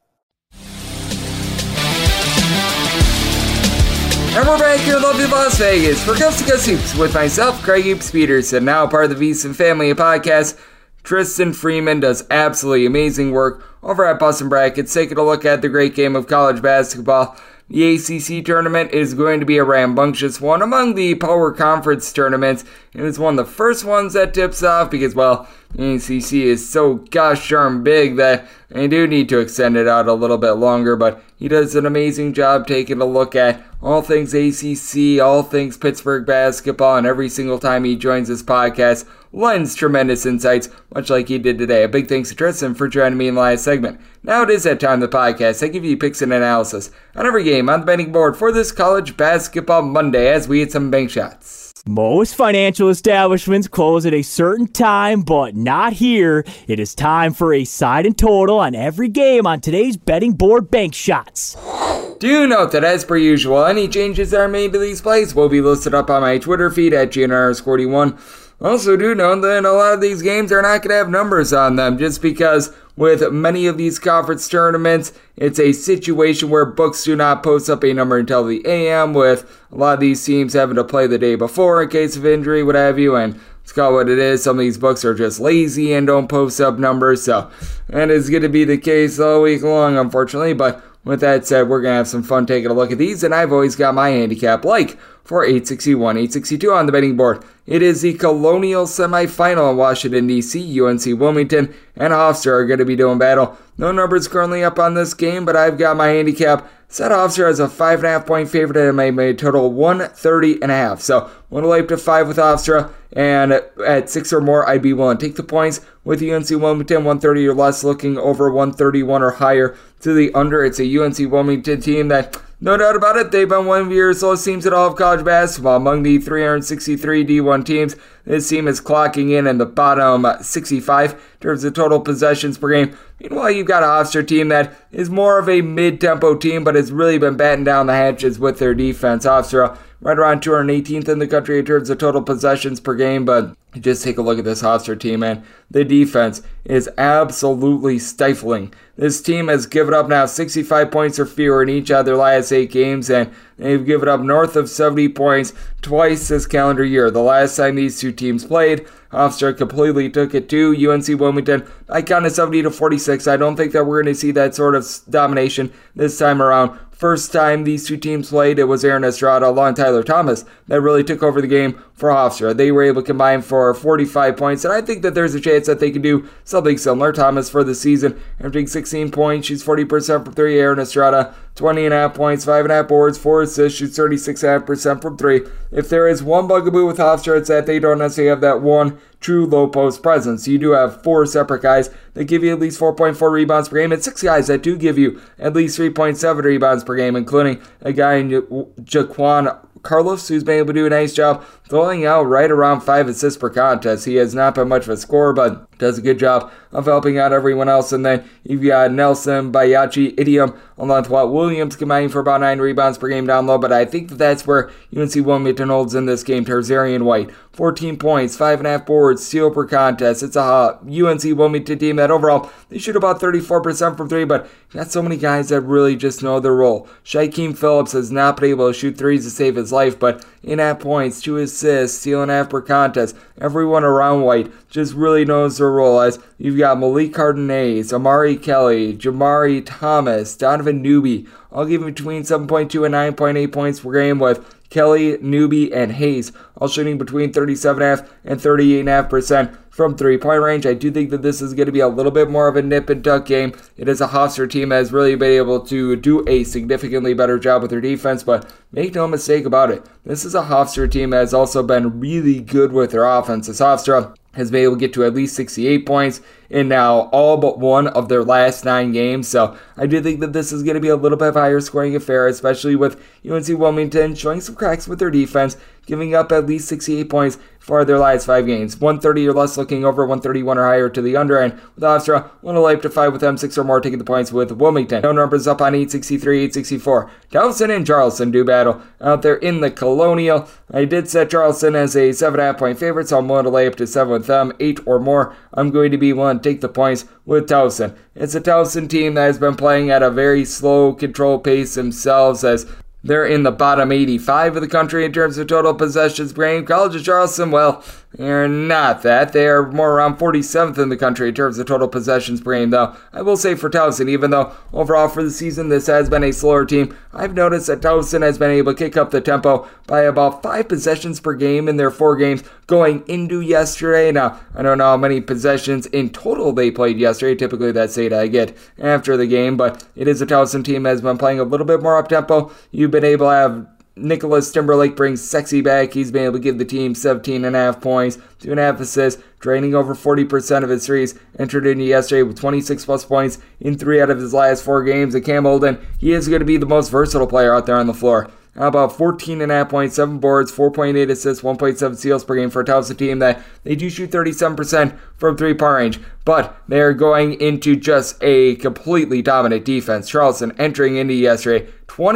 And we're back here in lovely Las Vegas for Coast to Coast Hoops with myself, Craig Hoops Peterson, now part of the VSiN family of podcasts. Tristan Freeman does absolutely amazing work over at Bussin' Brackets, taking a look at the great game of college basketball. The ACC tournament is going to be a rambunctious one among the Power Conference tournaments, and it's one of the first ones that tips off because, well, the ACC is so gosh darn big that they do need to extend it out a little bit longer, but he does an amazing job taking a look at all things ACC, all things Pittsburgh basketball, and every single time he joins this podcast, lends tremendous insights, much like he did today. A big thanks to Tristan for joining me in the last segment. Now it is that time of the podcast. I give you picks and analysis on every game on the betting board for this College Basketball Monday as we hit some bank shots. Most financial establishments close at a certain time, but not here. It is time for a side and total on every game on today's betting board bank shots. Do note that, as per usual, any changes that are made to these plays will be listed up on my Twitter feed at GNR41. Also, do note that a lot of these games are not going to have numbers on them, just because with many of these conference tournaments, it's a situation where books do not post up a number until the AM, with a lot of these teams having to play the day before in case of injury, what have you, and it's called what it is. Some of these books are just lazy and don't post up numbers, so that is going to be the case all week long, unfortunately, but with that said, we're going to have some fun taking a look at these, and I've always got my handicap like for 861, 862 on the betting board. It is the Colonial semifinal in Washington, D.C. UNC Wilmington and Hofstra are going to be doing battle. No numbers currently up on this game, but I've got my handicap set Hofstra as a 5.5 point favorite, and I made total 130.5. So, one to lay up to 5 with Hofstra, and at 6 or more, I'd be willing to take the points with UNC Wilmington, 130 or less, looking over 131 or higher to the under. It's a UNC Wilmington team that, no doubt about it, they've been one of your slowest teams in all of college basketball. Among the 363 D1 teams, this team is clocking in the bottom 65 in terms of total possessions per game. Meanwhile, you've got a Hofstra team that is more of a mid-tempo team, but has really been batting down the hatches with their defense. Hofstra right around 218th in the country in terms of total possessions per game, but just take a look at this Hofstra team, man. The defense is absolutely stifling. This team has given up now 65 points or fewer in each of their last 8 games, and they've given up north of 70 points twice this calendar year. The last time these two teams played, Hofstra completely took it to UNC Wilmington. I counted 70-46. I don't think that we're going to see that sort of domination this time around. First time these two teams played, it was Aaron Estrada along Tyler Thomas that really took over the game for Hofstra. They were able to combine for 45 points, and I think that there's a chance that they can do something similar. Thomas for the season, averaging 16 points, shoots 40% from 3. Aaron Estrada, 20.5 points, 5.5 boards, 4 assists, shoots 36.5% from 3. If there is one bugaboo with Hofstra, it's that they don't necessarily have that one true low post presence. You do have 4 separate guys that give you at least 4.4 rebounds per game, and 6 guys that do give you at least 3.7 rebounds per game, including a guy in Jaquan Carlos, who's been able to do a nice job throwing out right around 5 assists per contest. He has not been much of a scorer, but does a good job of helping out everyone else. And then you've got Nelson, Bayachi, Idiom, along with Watt Williams combining for about 9 rebounds per game down low. But I think that that's where UNC Wilmington holds in this game. Terzarian White, 14 points, 5.5 boards, steal per contest. It's a UNC Wilmington team that overall, they shoot about 34% from 3, but got so many guys that really just know their role. Shaquem Phillips has not been able to shoot threes to save his life, but in at points, 2 assists, steal and a half per contest. Everyone around White just really knows their role, as you've got Malik Cardenas, Amari Kelly, Jamari Thomas, Donovan Newby, all giving between 7.2 and 9.8 points per game, with Kelly, Newby, and Hayes all shooting between 37.5% and 38.5% from 3-point range. I do think that this is going to be a little bit more of a nip and tuck game. It is a Hofstra team that has really been able to do a significantly better job with their defense, but make no mistake about it, this is a Hofstra team that has also been really good with their offense. As Hofstra has been able to get to at least 68 points in now all but one of their last 9 games. So I do think that this is going to be a little bit of a higher scoring affair, especially with UNC Wilmington showing some cracks with their defense, giving up at least 68 points for their last 5 games. 130 or less, looking over 131 or higher to the under, and with Hofstra, 1 to lay up to 5 with them, 6 or more taking the points with Wilmington. No numbers up on 863, 864. Towson and Charleston do battle out there in the Colonial. I did set Charleston as a 7.5 point favorite, so I'm willing to lay up to 7 with them. 8 or more, I'm going to be willing to take the points with Towson. It's a Towson team that has been playing at a very slow, controlled pace themselves, as they're in the bottom 85 of the country in terms of total possessions per game. College of Charleston, well, They're not that. They are more around 47th in the country in terms of total possessions per game, though. I will say for Towson, even though overall for the season this has been a slower team, I've noticed that Towson has been able to kick up the tempo by about 5 possessions per game in their 4 games going into yesterday. Now, I don't know how many possessions in total they played yesterday. Typically that's data I get after the game, but it is a Towson team that has been playing a little bit more up-tempo. You've been able to have Nicholas Timberlake brings Sexy back. He's been able to give the team 17.5 points, 2.5 assists, draining over 40% of his threes. Entered into yesterday with 26 plus points in 3 out of his last 4 games. And Cam Holden, he is going to be the most versatile player out there on the floor. How about 14.5 points, 7 boards, 4.8 assists, 1.7 steals per game for a Towson team that they do shoot 37% from 3-point range, but they're going into just a completely dominant defense. Charleston entering into yesterday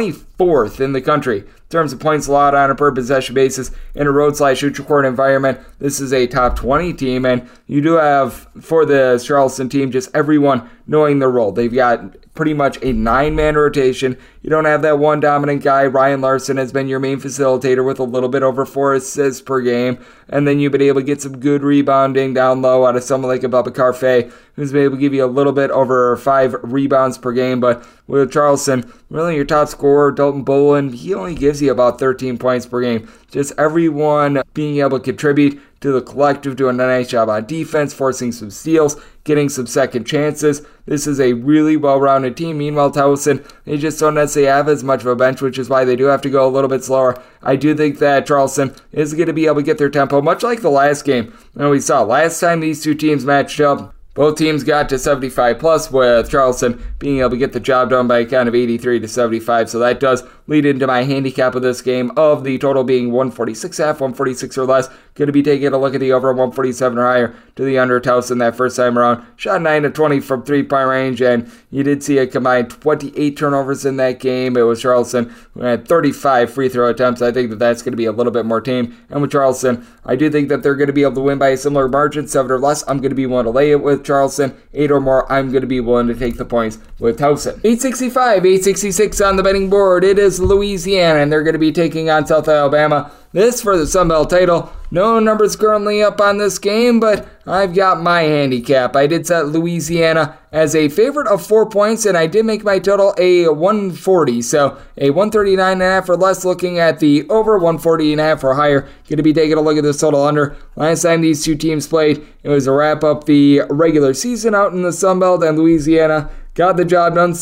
24th in the country in terms of points allowed on a per possession basis in a road/neutral court environment. This is a top 20 team, and you do have, for the Charleston team, just everyone knowing their role. They've got pretty much a 9-man rotation. You don't have that one dominant guy. Ryan Larson has been your main facilitator with a little bit over 4 assists per game. And then you've been able to get some good rebounding down low out of someone like Abubakar Faye, who's been able to give you a little bit over 5 rebounds per game. But with Charleston, really your top scorer, Dalton Boland, he only gives you about 13 points per game. Just everyone being able to contribute to the collective, doing a nice job on defense, forcing some steals, getting some second chances. This is a really well-rounded team. Meanwhile, Towson, they just don't necessarily have as much of a bench, which is why they do have to go a little bit slower. I do think that Charleston is going to be able to get their tempo, much like the last game. We saw last time these two teams matched up, both teams got to 75 plus, with Charleston being able to get the job done by a count of 83 to 75. So that does lead into my handicap of this game, of the total being 146.5, 146 or less. Going to be taking a look at the over 147 or higher to the under. Towson that first time around shot 9 of 20 from 3-point range, and you did see a combined 28 turnovers in that game. It was Charleston who had 35 free throw attempts. I think that that's going to be a little bit more tame. And with Charleston, I do think that they're going to be able to win by a similar margin, 7 or less. I'm going to be willing to lay it with Charleston. 8 or more, I'm going to be willing to take the points with Towson. 865, 866 on the betting board. It is Louisiana, and they're going to be taking on South Alabama. This for the Sun Belt title. No numbers currently up on this game, but I've got my handicap. I did set Louisiana as a favorite of 4 points, and I did make my total a 140. So a 139.5 or less, looking at the over 140.5 or higher. Going to be taking a look at this total under. Last time these two teams played, it was to wrap up the regular season out in the Sun Belt, and Louisiana got the job done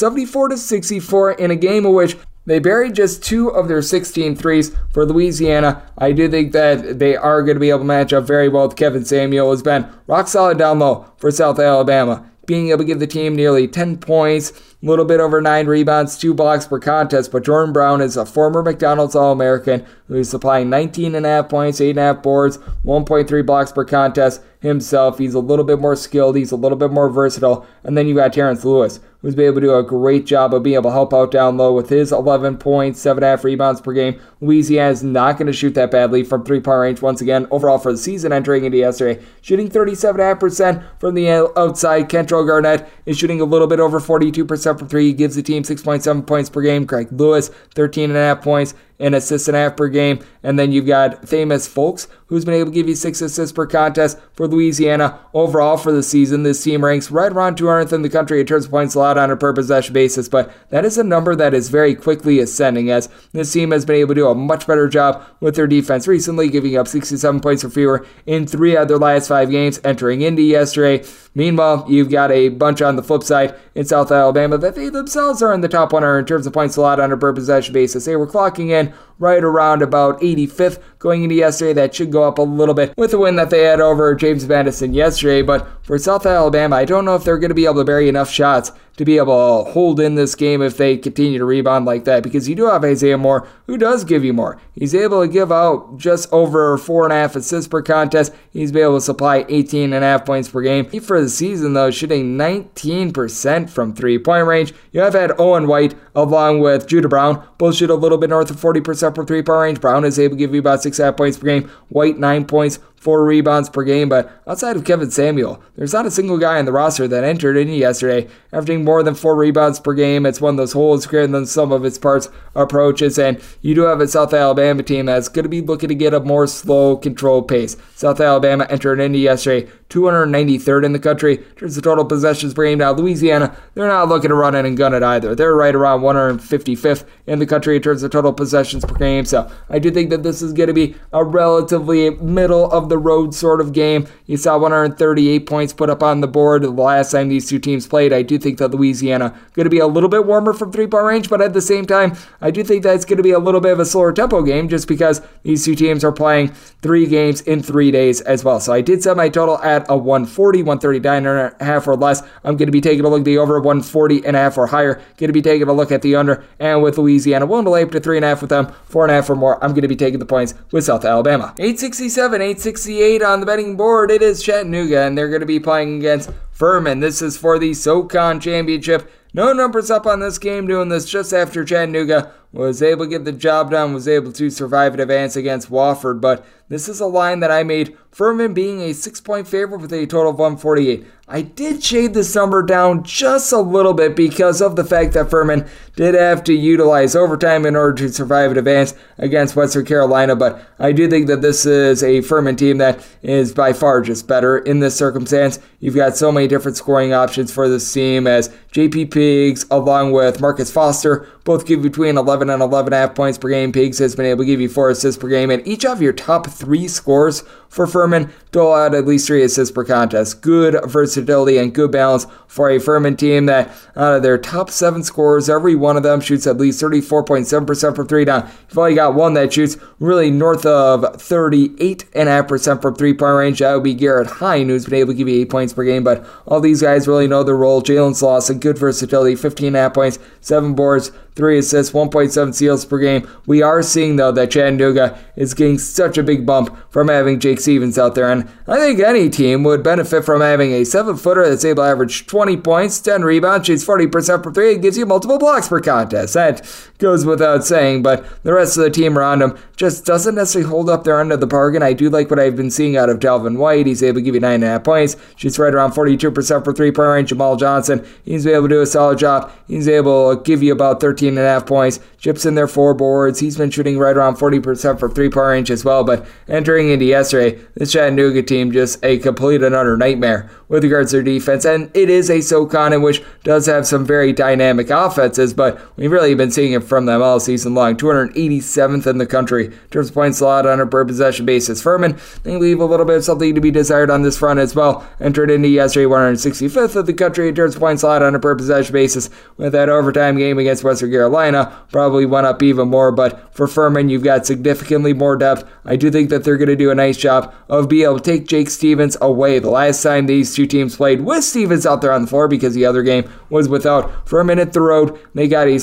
74-64 in a game in which they buried just 2 of their 16 threes for Louisiana. I do think that they are going to be able to match up very well with Kevin Samuel, who has been rock solid down low for South Alabama, being able to give the team nearly 10 points, a little bit over 9 rebounds, 2 blocks per contest. But Jordan Brown is a former McDonald's All-American who is supplying 19.5 points, 8.5 boards, 1.3 blocks per contest himself. He's a little bit more skilled. He's a little bit more versatile. And then you got Terrence Lewis, who's been able to do a great job of being able to help out down low with his 11 points, 7.5 rebounds per game. Louisiana is not going to shoot that badly from 3-point range once again. Overall for the season entering into yesterday, shooting 37.5% from the outside. Kentrell Garnett is shooting a little bit over 42% from 3. He gives the team 6.7 points per game. Craig Lewis, 13.5 points and assists and a half per game. And then you've got Thamus Folks, who's been able to give you 6 assists per contest for Louisiana. Overall for the season, this team ranks right around 200th in the country in terms of points allowed on a per possession basis, but that is a number that is very quickly ascending, as this team has been able to do a much better job with their defense recently, giving up 67 points or fewer in 3 out of their last 5 games entering into yesterday. Meanwhile, you've got a bunch on the flip side in South Alabama that they themselves are in the top 100 in terms of points allowed on a per possession basis. They were clocking in right around about 85th going into yesterday. That should go up a little bit with the win that they had over James Madison yesterday. But for South Alabama, I don't know if they're going to be able to bury enough shots to be able to hold in this game if they continue to rebound like that, because you do have Isaiah Moore, who does give you more. He's able to give out just over 4.5 assists per contest. He's been able to supply 18.5 points per game. He, for the season, though, shooting 19% from 3-point range. You have had Owen White along with Judah Brown, both shoot a little bit north of 40% from 3-point range. Brown is able to give you about 6.5 points per game. White, 9 points, 4 rebounds per game, but outside of Kevin Samuel, there's not a single guy on the roster that entered in yesterday averaging more than 4 rebounds per game. It's one of those whole is greater than sum of its parts approaches, and you do have a South Alabama team that's going to be looking to get a more slow, controlled pace. South Alabama entered into yesterday 293rd in the country in terms of total possessions per game. Now, Louisiana, they're not looking to run it and gun it either. They're right around 155th in the country in terms of total possessions per game, so I do think that this is going to be a relatively middle-of-the-road sort of game. You saw 138 points put up on the board the last time these two teams played. I do think that Louisiana going to be a little bit warmer from three-point range, but at the same time, I do think that it's going to be a little bit of a slower tempo game just because these two teams are playing 3 games in 3 days as well. So I did set my total at a 140, 139.5 or less. I'm going to be taking a look at the over 140.5 or higher. Going to be taking a look at the under, and with Louisiana, willing to lay up to 3.5 with them, 4.5 or more. I'm going to be taking the points with South Alabama. 867, 868 on the betting board. It is Chattanooga, and they're going to be playing against Furman. This is for the SoCon Championship. No numbers up on this game, doing this just after Chattanooga was able to get the job done, was able to survive and advance against Wofford, but this is a line that I made, Furman being a 6-point favorite with a total of 148. I did shade this number down just a little bit because of the fact that Furman did have to utilize overtime in order to survive and advance against Western Carolina, but I do think that this is a Furman team that is by far just better in this circumstance. You've got so many different scoring options for this team as J.P. Pigs along with Marcus Foster both give between 11 and 11.5 points per game. Pigs has been able to give you 4 assists per game, and each of your top 3 scores for Furman dole out at least 3 assists per contest. Good versatility and good balance for a Furman team that out of their top 7 scorers, every one of them shoots at least 34.7% from 3. Now, you've only got one that shoots really north of 38.5% from 3-point range. That would be Garrett Hine, who's been able to give you 8 points per game, but all these guys really know their role. Jalen Slauson, good versatility, 15.5 points, 7 boards, 3 assists, 1.7 steals per game. We are seeing, though, that Chattanooga is getting such a big bump from having Jake Stevens out there, and I think any team would benefit from having a 7-footer that's able to average 20 points, 10 rebounds, shoots 40% from 3, and gives you multiple blocks per contest. That goes without saying, but the rest of the team around him just doesn't necessarily hold up their end of the bargain. I do like what I've been seeing out of Delvin White. He's able to give you 9.5 points, shoots right around 42% for 3-point range. Jamal Johnson, he's able to do a solid job. He's able to give you about 13.5 points, chips in their 4 boards. He's been shooting right around 40% from 3-point range as well, but entering into yesterday, this Chattanooga team just a complete and utter nightmare with regards to their defense, and it is a SoCon which does have some very dynamic offenses, but we've really been seeing it from them all season long. 287th in the country in terms of points allowed on a per possession basis. Furman, they leave a little bit of something to be desired on this front as well. Entered into yesterday 165th of the country in terms of points allowed on a per possession basis, with that overtime game against Western Carolina probably went up even more, but for Furman, you've got significantly more depth. I do think that they're going to do a nice job of being able to take Jake Stevens away. The last time these two teams played with Stevens out there on the floor, because the other game was without, Furman hit the road. They got a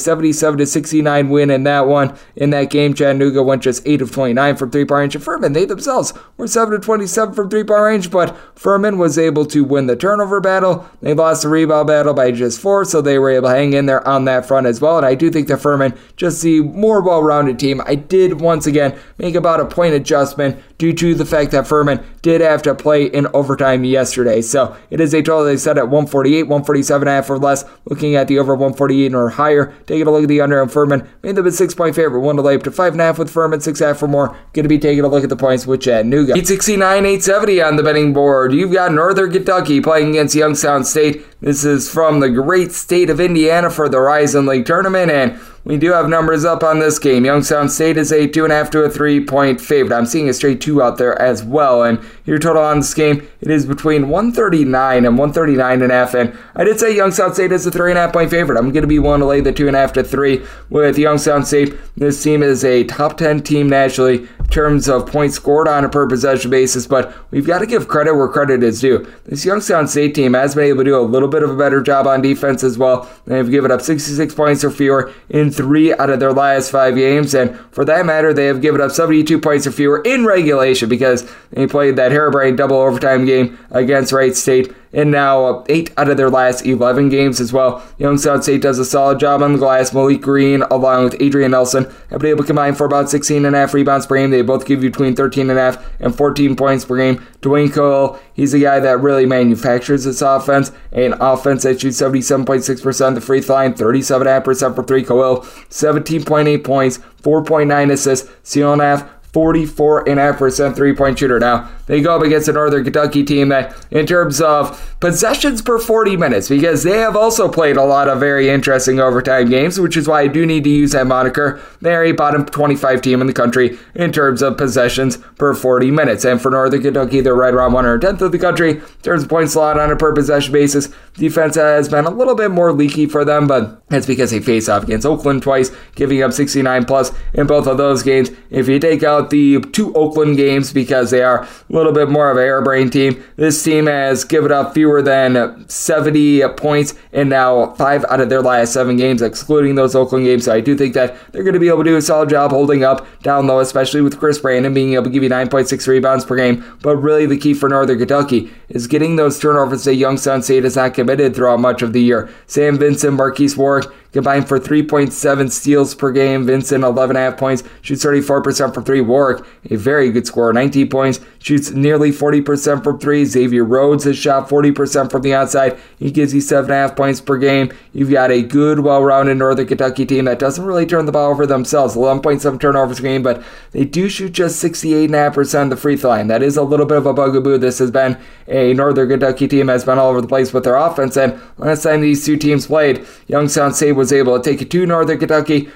77-69 win in that one. In that game, Chattanooga went just 8 of 29 from 3-point range, and Furman, they themselves were 7 of 27 from 3-point range, but Furman was able to win the turnover battle. They lost the rebound battle by just 4, so they were able to hang in there on that front as well, and I do think that Furman, just the more well-rounded team. I did once again make about a point adjustment due to the fact that Furman did have to play in overtime yesterday. So it is a total they set at 148, 147.5 or less. Looking at the over 148 or higher, taking a look at the under on Furman, made them a 6-point favorite. One to lay up to 5.5 with Furman, 6.5 or more. Going to be taking a look at the points with Chattanooga. 869, 870 on the betting board. You've got Northern Kentucky playing against Youngstown State. This is from the great state of Indiana for the Horizon League tournament, and we do have numbers up on this game. Youngstown State is a 2.5 to a 3-point favorite. I'm seeing a straight 2 out there as well, and your total on this game, it is between 139 and 139.5, and I did say Youngstown State is a 3.5-point favorite. I'm going to be willing to lay the 2.5 to 3 with Youngstown State. This team is a top 10 team nationally in terms of points scored on a per possession basis, but we've got to give credit where credit is due. This Youngstown State team has been able to do a little bit of a better job on defense as well. They've given up 66 points or fewer in 3 out of their last 5 games, and for that matter, they have given up 72 points or fewer in regulation because they played that harebrained double overtime game against Wright State and now 8 out of their last 11 games as well. Youngstown State does a solid job on the glass. Malik Green, along with Adrian Nelson, have been able to combine for about 16.5 rebounds per game. They both give you between 13.5 and 14 points per game. Dwayne Cole, he's a guy that really manufactures this offense, an offense that shoots 77.6% the free throw line, 37.5% for three. Cole, 17.8 points, 4.9 assists, steal and a half, 44.5% three-point shooter. Now, they go up against a Northern Kentucky team that, in terms of possessions per 40 minutes, because they have also played a lot of very interesting overtime games, which is why I do need to use that moniker. They're a bottom 25 team in the country in terms of possessions per 40 minutes. And for Northern Kentucky, they're right around 110th of the country in terms of points allowed on a per possession basis. Defense has been a little bit more leaky for them, but that's because they face off against Oakland twice, giving up 69 plus in both of those games. If you take out the 2 Oakland games, because they are a little bit more of an airbrain team, this team has given up fewer than 70 points in now 5 out of their last 7 games, excluding those Oakland games. So I do think that they're going to be able to do a solid job holding up down low, especially with Chris Brandon being able to give you 9.6 rebounds per game. But really the key for Northern Kentucky is getting those turnovers that Youngstown State has not committed throughout much of the year. Sam Vincent, Marquise Warwick combined for 3.7 steals per game. Vincent, 11.5 points, shoots 34% from 3. Warwick, a very good scorer, 19 points, shoots nearly 40% from 3. Xavier Rhodes has shot 40% from the outside. He gives you 7.5 points per game. You've got a good, well-rounded Northern Kentucky team that doesn't really turn the ball over themselves. 11.7 turnovers per game, but they do shoot just 68.5% of the free throw line. That is a little bit of a bugaboo. This has been a Northern Kentucky team that's been all over the place with their offense, and last time these two teams played, Youngstown State was able to take it to Northern Kentucky.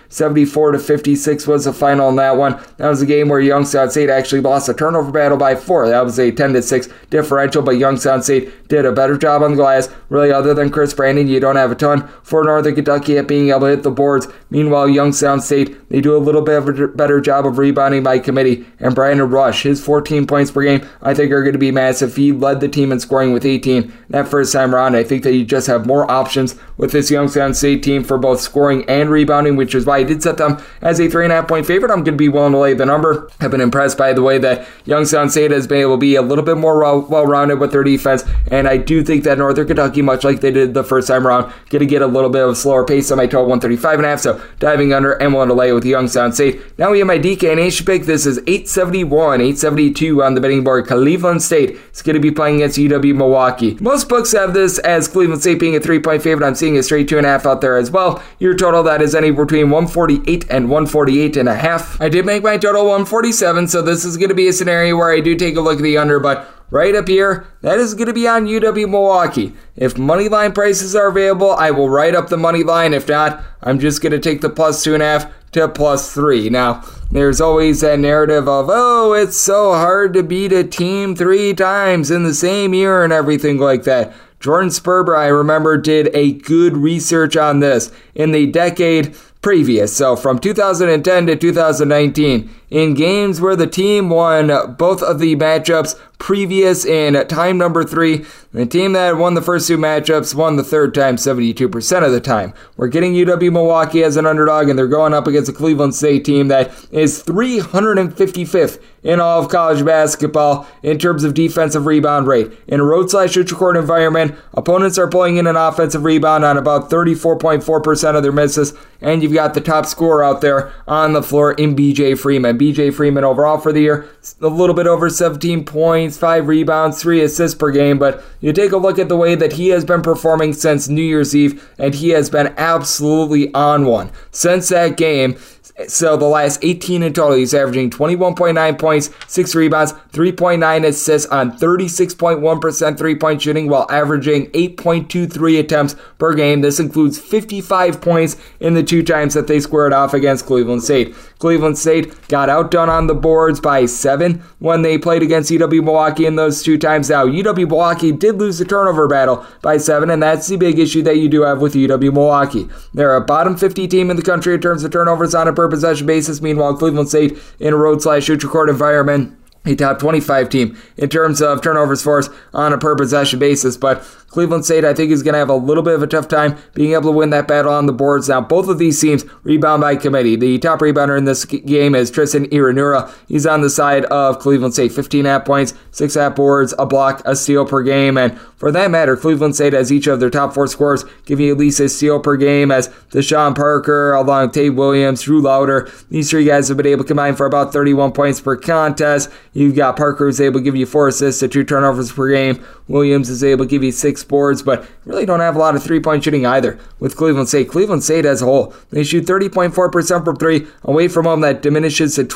74-56 was the final in that one. That was a game where Youngstown State actually lost a turnover battle by 4. That was a 10-6 differential, but Youngstown State did a better job on the glass. Really, other than Chris Brandon, you don't have a ton for Northern Kentucky at being able to hit the boards. Meanwhile, Youngstown State, they do a little bit of a better job of rebounding by committee. And Brandon Rush, his 14 points per game, I think are going to be massive. He led the team in scoring with 18 that first time around. I think that you just have more options with this Youngstown State team for both scoring and rebounding, which is why I did set them as a 3.5 point favorite. I'm going to be willing to lay the number. I've been impressed by the way that Youngstown State has been able to be a little bit more well-rounded with their defense, and I do think that Northern Kentucky, much like they did the first time around, going to get a little bit of a slower pace on my total 135.5, so diving under and willing to lay with Youngstown State. Now we have my DK Nation pick. This is 871, 872 on the betting board. Cleveland State is going to be playing against UW Milwaukee. Most books have this as Cleveland State being a 3-point favorite. I'm seeing a straight 2.5 out there as well. Your total, that is anywhere between 148 and 148.5. I did make my total 147, so this is going to be a scenario where I do take a look at the under, but right up here, that is going to be on UW Milwaukee. If money line prices are available, I will write up the money line. If not, I'm just going to take the plus 2.5 to plus 3. Now, there's always that narrative of, oh, it's so hard to beat a team 3 times in the same year and everything like that. Jordan Sperber, I remember, did a good research on this in the decade previous, so from 2010 to 2019, in games where the team won both of the matchups previous in time number 3, the team that won the first 2 matchups won the third time 72% of the time. We're getting UW Milwaukee as an underdog, and they're going up against a Cleveland State team that is 355th in all of college basketball in terms of defensive rebound rate. In a road/neutral court environment, opponents are pulling in an offensive rebound on about 34.4% of their misses, and you've got the top scorer out there on the floor in BJ Freeman. BJ Freeman overall for the year, a little bit over 17 points, 5 rebounds, 3 assists per game, but you take a look at the way that he has been performing since New Year's Eve, and he has been absolutely on one since that game. So the last 18 in total, he's averaging 21.9 points, 6 rebounds, 3.9 assists on 36.1% three-point shooting while averaging 8.23 attempts per game. This includes 55 points in the 2 times that they squared off against Cleveland State. Cleveland State got outdone on the boards by 7 when they played against UW Milwaukee in those 2 times. Now, UW Milwaukee did lose the turnover battle by 7, and that's the big issue that you do have with UW Milwaukee. They're a bottom 50 team in the country in terms of turnovers on a per possession basis. Meanwhile, Cleveland State in a road/neutral court environment, a top 25 team in terms of turnovers forced on a per possession basis. But Cleveland State, I think, is going to have a little bit of a tough time being able to win that battle on the boards. Now, both of these teams rebound by committee. The top rebounder in this game is Tristan Iranura. He's on the side of Cleveland State. 15.5 points, 6.5 boards, a block, a steal per game, and for that matter, Cleveland State has each of their top 4 scorers giving you at least a steal per game, as Deshaun Parker, along with Tate Williams, Drew Lauder, these 3 guys have been able to combine for about 31 points per contest. You've got Parker, who's able to give you 4 assists and 2 turnovers per game. Williams is able to give you 6 boards, but really don't have a lot of 3-point shooting either with Cleveland State. Cleveland State as a whole, they shoot 30.4% from 3. Away from home, that diminishes to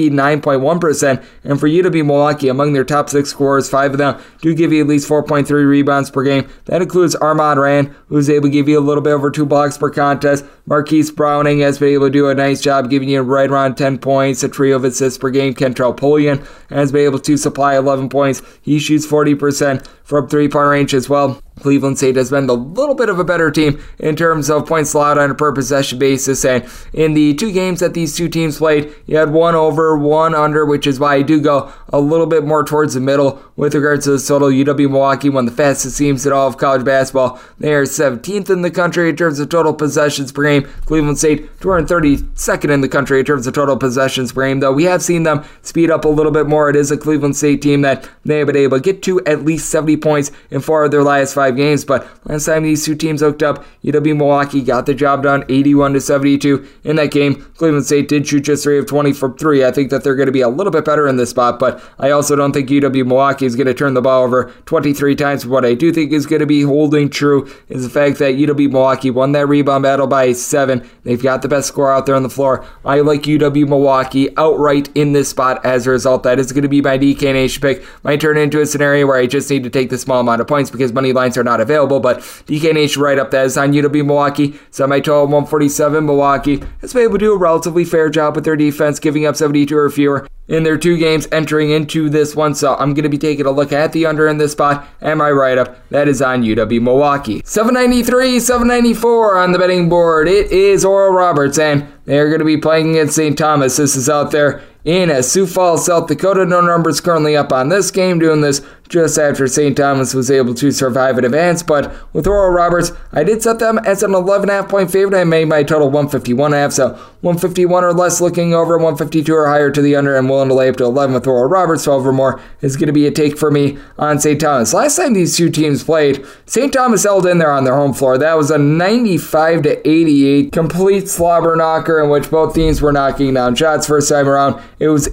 29.1%. And for UW Milwaukee, among their top 6 scorers, 5 of them do give you at least 4.3 rebounds per game. That includes Armand Rand, who's able to give you a little bit over 2 blocks per contest. Marquise Browning has been able to do a nice job giving you right around 10 points, a trio of assists per game. Kentrell Pullian has been able to supply 11 points. He shoots 40% from 3-point range as well. Cleveland State has been a little bit of a better team in terms of points allowed on a per possession basis, and in the 2 games that these 2 teams played, you had 1 over, 1 under, which is why I do go a little bit more towards the middle with regards to this total. UW Milwaukee, one of the fastest teams in all of college basketball. They are 17th in the country in terms of total possessions per game. Cleveland State, 232nd in the country in terms of total possessions per game, though we have seen them speed up a little bit more. It is a Cleveland State team that they have been able to get to at least 70 points in 4 of their last 5 games, but last time these 2 teams hooked up, UW Milwaukee got the job done 81-72 in that game. Cleveland State did shoot just 3 of 20 from 3. I think that they're going to be a little bit better in this spot, but I also don't think UW Milwaukee is going to turn the ball over 23 times. What I do think is going to be holding true is the fact that UW Milwaukee won that rebound battle by 7. They've got the best scorer out there on the floor. I like UW Milwaukee outright in this spot. As a result, that is going to be my DK Nation pick. Might turn into a scenario where I just need to take the small amount of points because money lines are not available, but DK Nation right up that is on UW Milwaukee. Semi-total 147. Milwaukee has been able to do a relatively fair job with their defense, giving up 72 or fewer in their 2 games entering into this one, so I'm going to be taking a look at the under in this spot, and my write-up, that is on UW Milwaukee. 793, 794 on the betting board. It is Oral Roberts, and they're going to be playing against St. Thomas. This is out there in Sioux Falls, South Dakota. No numbers currently up on this game, doing this just after St. Thomas was able to survive and advance. But with Oral Roberts, I did set them as an 11.5 point favorite. I made my total 151.5, so 151 or less looking over, 152 or higher to the under. I'm willing to lay up to 11 with Oral Roberts. 12 or more is going to be a take for me on St. Thomas. Last time these 2 teams played, St. Thomas held in there on their home floor. That was a 95-88 complete slobber knocker in which both teams were knocking down shots first time around. It was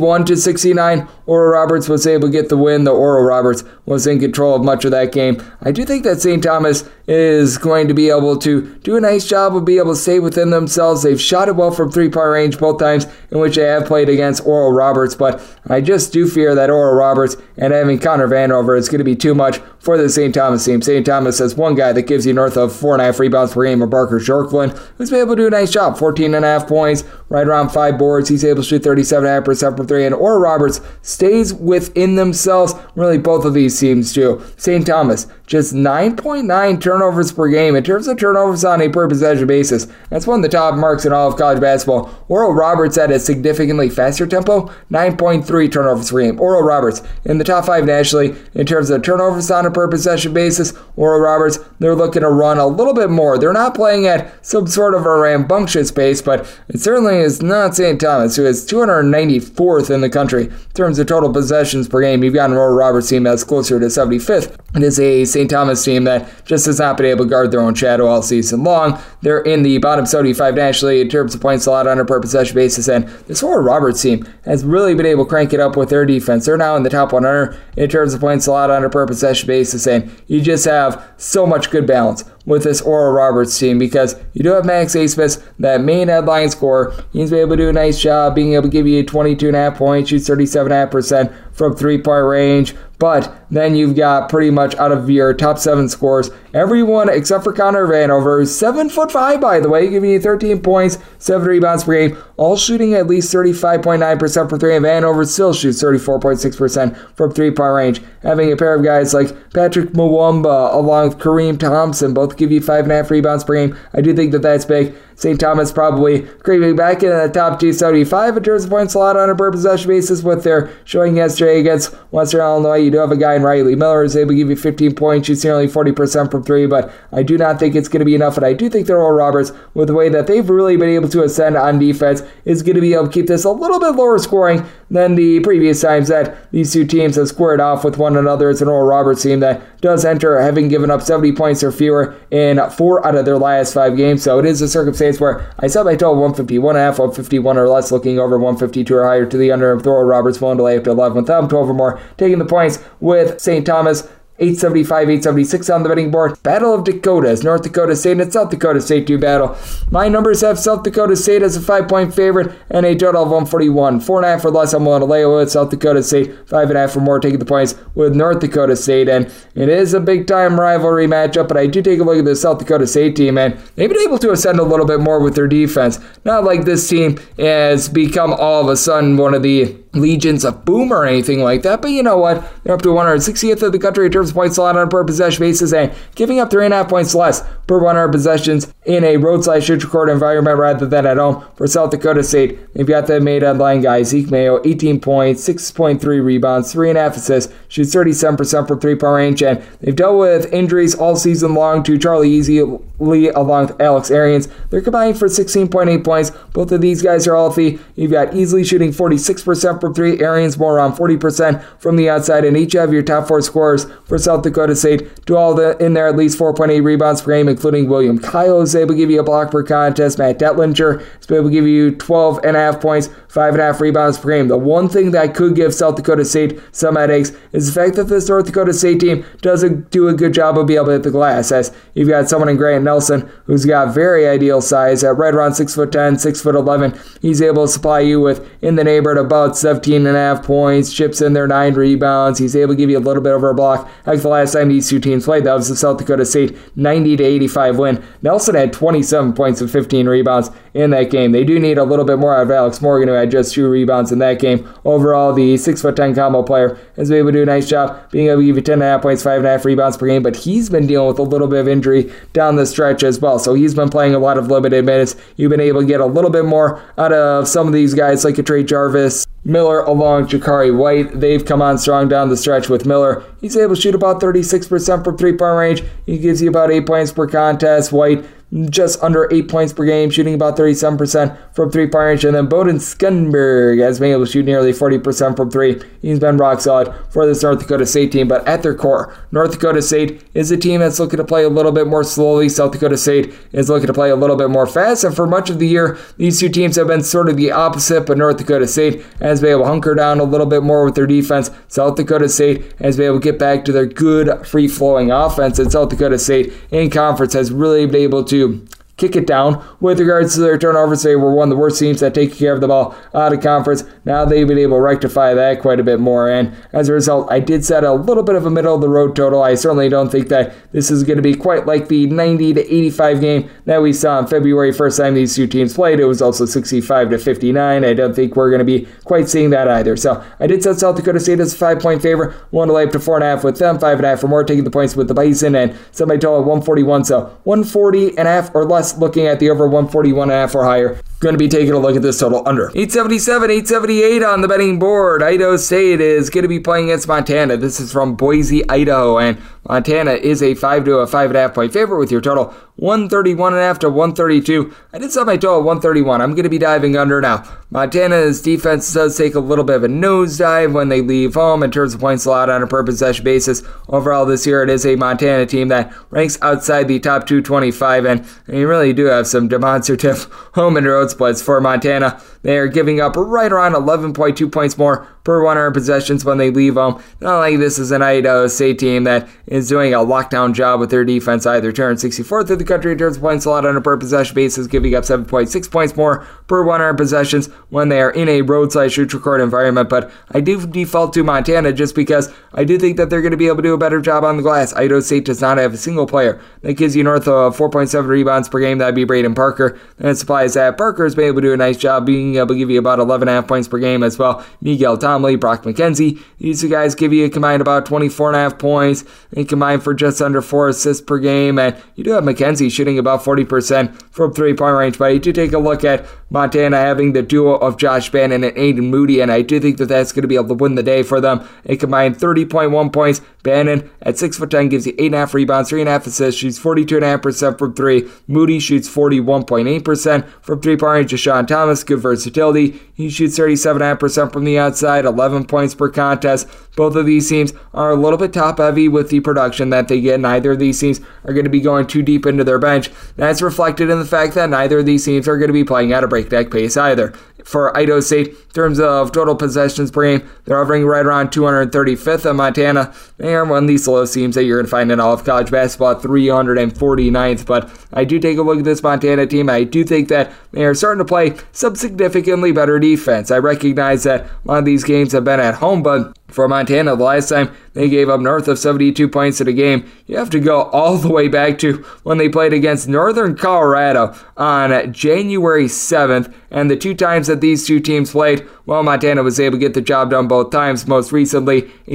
81-69. Oral Roberts was able to get the win. The Oral Roberts was in control of much of that game. I do think that St. Thomas is going to be able to do a nice job of being able to stay within themselves. They've shot it well from 3-point range both times in which they have played against Oral Roberts, but I just do fear that Oral Roberts and having Connor Vanover is going to be too much for the St. Thomas team. St. Thomas has one guy that gives you north of 4.5 rebounds per game, Barker Shortland, who's been able to do a nice job. 14.5 points, right around 5 boards. He's able to shoot 37.5% from 3, and Oral Roberts stays within themselves. Really, both of these teams do. St. Thomas, just 9.9 turnovers per game. In terms of turnovers on a per possession basis, that's one of the top marks in all of college basketball. Oral Roberts at a significantly faster tempo, 9.3 turnovers per game. Oral Roberts in the top 5 nationally in terms of turnovers on a per possession basis. Oral Roberts, they're looking to run a little bit more. They're not playing at some sort of a rambunctious pace, but it certainly is not St. Thomas, who is 294th in the country in terms of total possessions per game. You've got an Oral Roberts team that's closer to 75th. It is a St. Thomas team that just has not been able to guard their own shadow all season long. They're in the bottom 75 nationally in terms of points allowed on a per possession basis, and this Oral Roberts team has really been able to crank it up with their defense. They're now in the top 100 in terms of points allowed on a per possession basis, and you just have so much good balance with this Oral Roberts team because you do have Max Abmas, that main headline scorer. He's been able to do a nice job being able to give you 22.5 points, shoots 37.5% from 3-point range. But then you've got pretty much out of your top 7 scorers, everyone except for Connor Vanover, who's 7'5", by the way, giving you 13 points, 7 rebounds per game, all shooting at least 35.9% from 3, and Vanover still shoots 34.6% from 3-point range. Having a pair of guys like Patrick Mwamba along with Kareem Thompson both give you 5.5 rebounds per game, I do think that that's big. St. Thomas probably creeping back into the top 275 in terms of points allowed on a per possession basis with their showing yesterday against Western Illinois. You do have a guy in Ryan Riley. Miller is able to give you 15 points, shoots nearly 40% from three, but I do not think it's going to be enough, and I do think that Oral Roberts, with the way that they've really been able to ascend on defense, is going to be able to keep this a little bit lower scoring than the previous times that these two teams have squared off with one another. It's an Oral Roberts team that does enter having given up 70 points or fewer in 4 out of their last 5 games, so it is a circumstance where I set my total 151.5, 151 or less, looking over 152 or higher to the under. Oral Roberts willing to lay up to 11 with them, 12 or more, taking the points with St. Thomas. 875, 876 on the betting board. Battle of Dakotas. North Dakota State and South Dakota State do battle. My numbers have South Dakota State as a 5-point favorite and a total of 141. 4.5 or less I'm willing to lay with South Dakota State. 5.5 or more taking the points with North Dakota State. And it is a big-time rivalry matchup, but I do take a look at the South Dakota State team, and they've been able to ascend a little bit more with their defense. Not like this team has become all of a sudden one of the legions of boom or anything like that, but you know what? They're up to 160th of the country in terms of points allowed on a per possession basis and giving up 3.5 points less per 100 possessions in a roadside-neutral court environment rather than at home. For South Dakota State, they've got the made headline guy, Zeke Mayo, 18 points, 6.3 rebounds, 3.5 assists, shoots 37% from three-point range, and they've dealt with injuries all season long to Charlie Easley along with Alex Arians. They're combined for 16.8 points. Both of these guys are healthy. You've got Easley shooting 46% from three, Arians more around 40% from the outside, and each have your top 4 scorers for South Dakota State do all in there at least 4.8 rebounds per game, including William Kyle is able to give you a block per contest. Matt Detlinger is able to give you 12.5 points, 5.5 rebounds per game. The one thing that could give South Dakota State some headaches is the fact that this North Dakota State team doesn't do a good job of being able to hit the glass, as you've got someone in Grant Nelson who's got very ideal size at right around 6'10", 6'11". He's able to supply you with in the neighborhood about 17.5 points, chips in there 9 rebounds. He's able to give you a little bit over a block. Like the last time these two teams played, that was the South Dakota State 90-85 win. Nelson had 27 points and 15 rebounds in that game. They do need a little bit more out of Alex Morgan, who had just 2 rebounds in that game. Overall, the 6'10" combo player has been able to do a nice job being able to give you 10.5 points, 5.5 rebounds per game, but he's been dealing with a little bit of injury down the stretch as well, so he's been playing a lot of limited minutes. You've been able to get a little bit more out of some of these guys like a Trey Jarvis, Miller along Jakari White. They've come on strong down the stretch with Miller. He's able to shoot about 36% from three-point range. He gives you about 8 points per contest. White just under 8 points per game, shooting about 37% from three-point range. And then Bowden Skunberg has been able to shoot nearly 40% from three. He's been rock solid for this North Dakota State team. But at their core, North Dakota State is a team that's looking to play a little bit more slowly. South Dakota State is looking to play a little bit more fast. And for much of the year, these two teams have been sort of the opposite. But North Dakota State has been able to hunker down a little bit more with their defense. South Dakota State has been able to get back to their good, free-flowing offense. And South Dakota State in conference has really been able to kick it down with regards to their turnovers. They were one of the worst teams at taking care of the ball out of conference. Now they've been able to rectify that quite a bit more, and as a result, I did set a little bit of a middle-of-the-road total. I certainly don't think that this is going to be quite like the 90-85 game that we saw on February 1st time these two teams played. It was also 65-59. I don't think we're going to be quite seeing that either. So I did set South Dakota State as a 5-point favorite. One to lay up to 4.5 with them, 5.5 or more, taking the points with the Bison, and set my total at 141. So 140.5 or less, looking at the over 141.5 or higher. Going to be taking a look at this total under 877, 878 on the betting board. Idaho State is going to be playing against Montana. This is from Boise, Idaho, and Montana is a 5 to a 5.5 point favorite with your total 131.5 to 132. I did set my total at 131. I'm going to be diving under now. Montana's defense does take a little bit of a nosedive when they leave home in terms of points allowed on a per possession basis. Overall this year, it is a Montana team that ranks outside the top 225, and you really do have some demonstrative home and road splits for Montana. They are giving up right around 11.2 points more per 100 possessions when they leave home. Not like this is an Idaho State team that is doing a lockdown job with their defense either. 264th of the country in terms of points allowed on a per possession basis, giving up 7.6 points more per 100 possessions when they are in a roadside neutral court environment. But I do default to Montana just because I do think that they're going to be able to do a better job on the glass. Idaho State does not have a single player that gives you north of 4.7 rebounds per game. That'd be Braden Parker. And it supplies that. Parker has been able to do a nice job being able to give you about 11.5 points per game as well. Miguel Thomas Plumlee, Brock McKenzie. These two guys give you combined about 24.5 points. They combine for just under 4 assists per game, and you do have McKenzie shooting about 40% from 3-point range. But you do take a look at Montana having the duo of Josh Bannon and Aiden Moody, and I do think that that's going to be able to win the day for them. They combine 30.1 points. Bannon at 6'10" gives you 8.5 rebounds, 3.5 assists, shoots 42.5% from 3. Moody shoots 41.8% from 3-point range. Deshaun Thomas, good versatility. He shoots 37.5% from the outside, 11 points per contest. Both of these teams are a little bit top heavy with the production that they get. Neither of these teams are going to be going too deep into their bench. That's reflected in the fact that neither of these teams are going to be playing at a breakneck pace either. For Idaho State, in terms of total possessions per game, they're hovering right around 235th. And Montana, they are one of these slow teams that you're going to find in all of college basketball at 349th. But I do take a look at this Montana team. I do think that they are starting to play some significantly better defense. I recognize that a lot of these games have been at home, but for Montana, the last time they gave up north of 72 points in a game, you have to go all the way back to when they played against Northern Colorado on January 7th. And the 2 times that these two teams played, well, Montana was able to get the job done both times. Most recently, a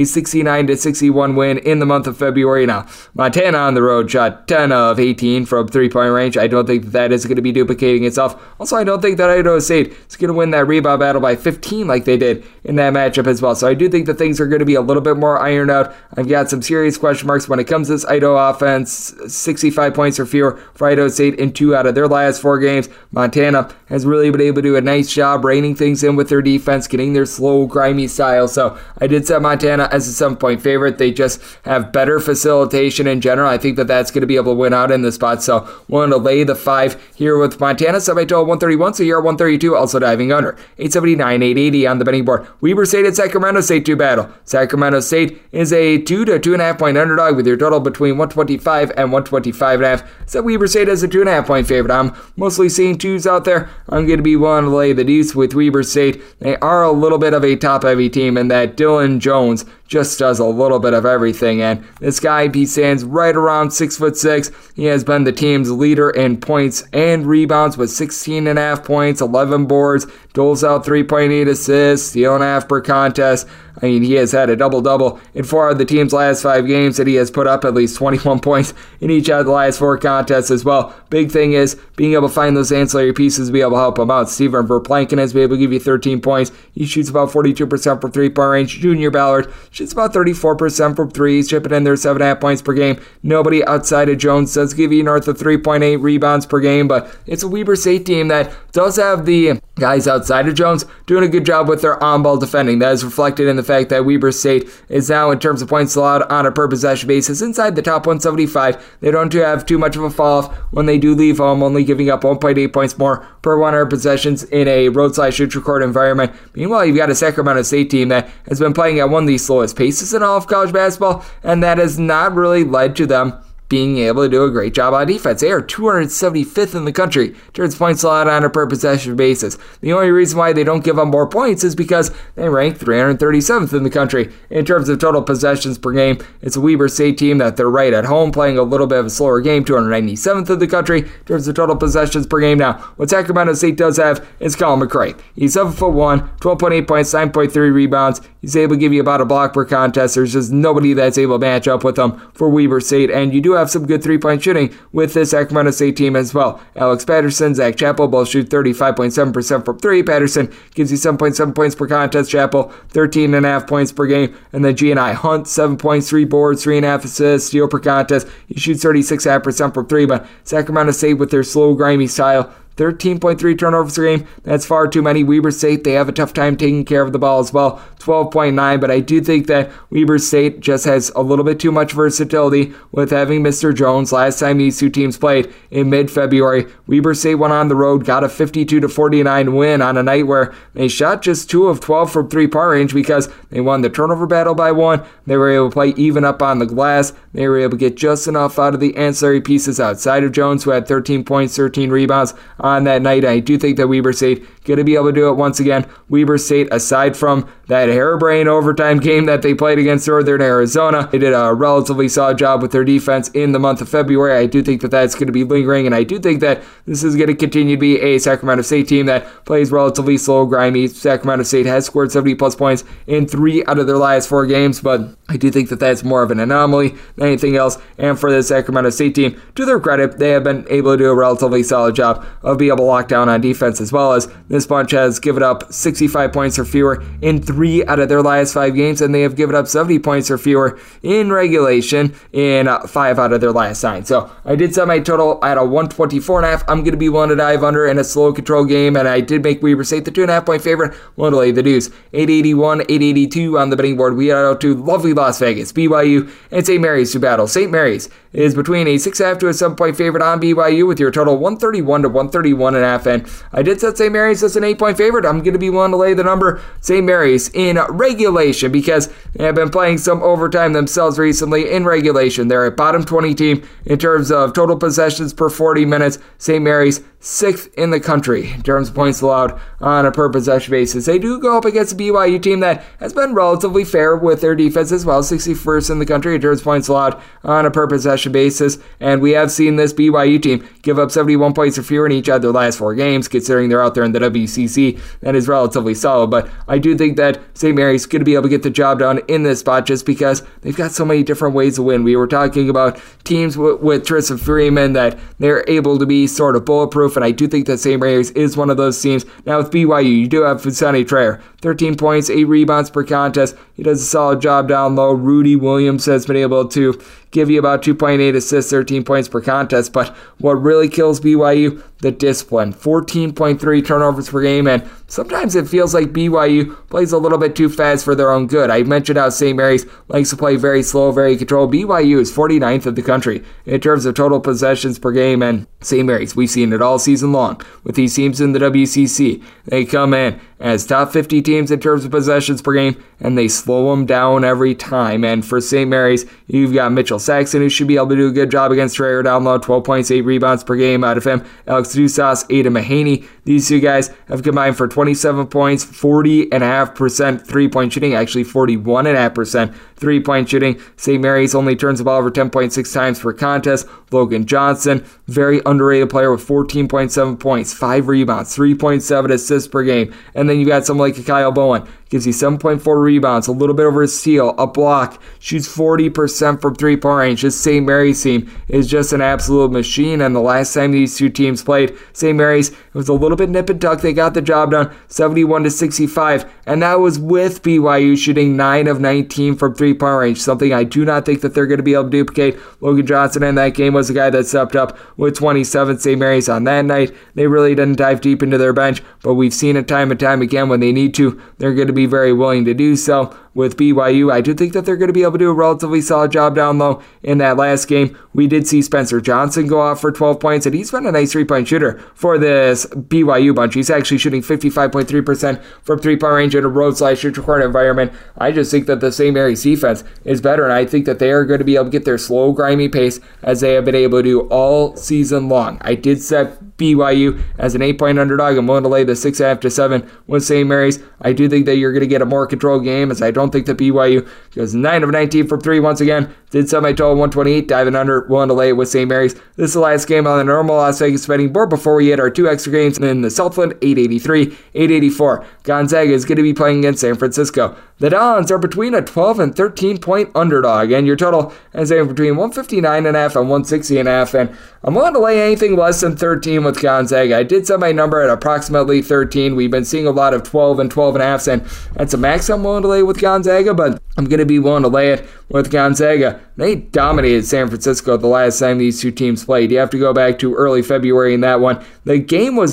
69-61 win in the month of February. Now, Montana on the road shot 10 of 18 from 3-point range. I don't think that is going to be duplicating itself. Also, I don't think that Idaho State is going to win that rebound battle by 15 like they did in that matchup as well. So I do think that things are going to be a little bit more ironed out. I've got some serious question marks when it comes to this Idaho offense. 65 points or fewer for Idaho State in 2 out of their last 4 games. Montana has really been able to do a nice job reining things in with their defense, getting their slow, grimy style. So I did set Montana as a 7-point favorite. They just have better facilitation in general. I think that that's going to be able to win out in this spot. So willing to lay the 5 here with Montana. Set my total 131, so here at 132, also diving under. 879, 880 on the betting board. Weber State at Sacramento State 2 battle. Sacramento State is a 2 to 2.5 point underdog with your total between 125 and 125.5. Set Weber State as a 2.5 point favorite. I'm mostly seeing 2s out there. I'm going to be willing to lay the deuce with Weber State. They are a little bit of a top-heavy team, and that Dylan Jones just does a little bit of everything. And this guy, he stands right around 6'6". He has been the team's leader in points and rebounds with 16.5 points, 11 boards, doles out 3.8 assists, steal 1.5 per contest. I mean, he has had a double-double in 4 of the team's last 5 games, and he has put up at least 21 points in each of the last 4 contests as well. Big thing is being able to find those ancillary pieces to be able to help him out. Steven Verplanken has been able to give you 13 points. He shoots about 42% from 3-point range. Junior Ballard shoots about 34% from 3. He's chipping in there 7.5 points per game. Nobody outside of Jones does give you north of 3.8 rebounds per game, but it's a Weber State team that does have the guys outside of Jones doing a good job with their on-ball defending. That is reflected in the fact that Weber State is now, in terms of points allowed on a per-possession basis, inside the top 175. They don't have too much of a fall-off when they do leave home, only giving up 1.8 points more per 100 possessions in a road/shoot-record environment. Meanwhile, you've got a Sacramento State team that has been playing at one of the slowest paces in all of college basketball, and that has not really led to them being able to do a great job on defense. They are 275th in the country in terms of points allowed on a per possession basis. The only reason why they don't give up more points is because they rank 337th in the country in terms of total possessions per game. It's a Weber State team that they're right at home, playing a little bit of a slower game, 297th in the country in terms of total possessions per game. Now, what Sacramento State does have is Colin McRae. He's 7'1", 12.8 points, 9.3 rebounds. He's able to give you about a block per contest. There's just nobody that's able to match up with him for Weber State, and you do have some good 3-point shooting with this Sacramento State team as well. Alex Patterson, Zach Chappell both shoot 35.7% from 3. Patterson gives you 7.7 points per contest. Chappell 13.5 points per game. And then G&I Hunt 7 points, 3 boards, 3.5 assists, steal per contest. He shoots 36.5% from 3. But Sacramento State, with their slow, grimy style, 13.3 turnovers per game. That's far too many. Weber State, they have a tough time taking care of the ball as well. 12.9, but I do think that Weber State just has a little bit too much versatility with having Mr. Jones. Last time these two teams played in mid-February, Weber State went on the road, got a 52-49 win on a night where they shot just 2 of 12 from 3-point range because they won the turnover battle by 1. They were able to play even up on the glass. They were able to get just enough out of the ancillary pieces outside of Jones, who had 13 points, 13 rebounds on that night. I do think that Weber State going to be able to do it once again. Weber State, aside from that harebrained overtime game that they played against Northern Arizona, they did a relatively solid job with their defense in the month of February. I do think that that's going to be lingering, and I do think that this is going to continue to be a Sacramento State team that plays relatively slow, grimy. Sacramento State has scored 70-plus points in 3 out of their last 4 games, but I do think that that's more of an anomaly than anything else. And for the Sacramento State team, to their credit, they have been able to do a relatively solid job of being able to lock down on defense, as well as this bunch has given up 65 points or fewer in 3 out of their last 5 games, and they have given up 70 points or fewer in regulation in 5 out of their last 9. So I did set my total at a 124.5. I'm going to be willing to dive under in a slow control game, and I did make Weber State the 2.5-point favorite. Willing to lay the deuce. 881, 882 on the betting board. We head out to lovely Las Vegas. BYU and St. Mary's to battle. St. Mary's is between a 6.5 to a 7-point favorite on BYU with your total 131 to 131.5. And I did set St. Mary's as an 8-point favorite. I'm going to be willing to lay the number. St. Mary's in regulation because they have been playing some overtime themselves recently in regulation. They're a bottom 20 team in terms of total possessions per 40 minutes. St. Mary's 6th in the country in terms of points allowed on a per possession basis. They do go up against a BYU team that has been relatively fair with their defense as well, 61st in the country in terms of points allowed on a per possession basis, and we have seen this BYU team give up 71 points or fewer in each of their last 4 games, considering they're out there in the WCC. That is relatively solid, but I do think that St. Mary's going to be able to get the job done in this spot just because they've got so many different ways to win. We were talking about teams with Tristan Freeman that they're able to be sort of bulletproof, and I do think that St. Mary's is one of those teams. Now with BYU, you do have Fusani Traer, 13 points, 8 rebounds per contest. He does a solid job down low. Rudy Williams has been able to give you about 2.8 assists, 13 points per contest, but what really kills BYU, the discipline. 14.3 turnovers per game, and sometimes it feels like BYU plays a little bit too fast for their own good. I mentioned how St. Mary's likes to play very slow, very controlled. BYU is 49th of the country in terms of total possessions per game, and St. Mary's, we've seen it all season long with these teams in the WCC. They come in as top 50 teams in terms of possessions per game, and they slow them down every time. And for St. Mary's, you've got Mitchell Saxon, who should be able to do a good job against Traer down low, 12 points, 8 rebounds per game out of him. Alex Dusas, Aidan Mahaney. These two guys have combined for 27 points, 40.5% three-point shooting, actually 41.5% three-point shooting. St. Mary's only turns the ball over 10.6 times per contest. Logan Johnson, very underrated player with 14.7 points, 5 rebounds, 3.7 assists per game. And then you got someone like Kyle Bowen, gives you 7.4 rebounds, a little bit over a steal, a block, shoots 40% from three-point range. This St. Mary's team is just an absolute machine, and the last time these two teams played, St. Mary's, it was a little bit nip and tuck. They got the job done, 71-65, and that was with BYU shooting 9 of 19 from three-point range, something I do not think that they're going to be able to duplicate. Logan Johnson in that game was the guy that stepped up with 27. St. Mary's on that night, they really didn't dive deep into their bench, but we've seen it time and time again. When they need to, they're going to be very willing to do so. With BYU, I do think that they're going to be able to do a relatively solid job down low. In that last game, we did see Spencer Johnson go off for 12 points, and he's been a nice three-point shooter for this BYU bunch. He's actually shooting 55.3% from three-point range in a road/shoot-to-corner environment. I just think that the St. Mary's defense is better, and I think that they are going to be able to get their slow, grimy pace as they have been able to do all season long. I did set BYU as an 8-point underdog. I'm willing to lay the 6.5 to 7 with St. Mary's. I do think that you're going to get a more controlled game, as I don't think that BYU goes 9 of 19 from 3 once again. Did set my total 128, diving under, willing to lay it with St. Mary's. This is the last game on the normal Las Vegas betting board before we hit our 2 extra games in the Southland, 883, 884. Gonzaga is going to be playing against San Francisco. The Dons are between a 12 and 13-point underdog, and your total is between 159.5 and 160.5, and I'm willing to lay anything less than 13 with Gonzaga. I did set my number at approximately 13. We've been seeing a lot of 12 and 12.5s, and that's a max I'm willing to lay with Gonzaga, but I'm going to be willing to lay it with Gonzaga. They dominated San Francisco the last time these two teams played. You have to go back to early February in that one. The game was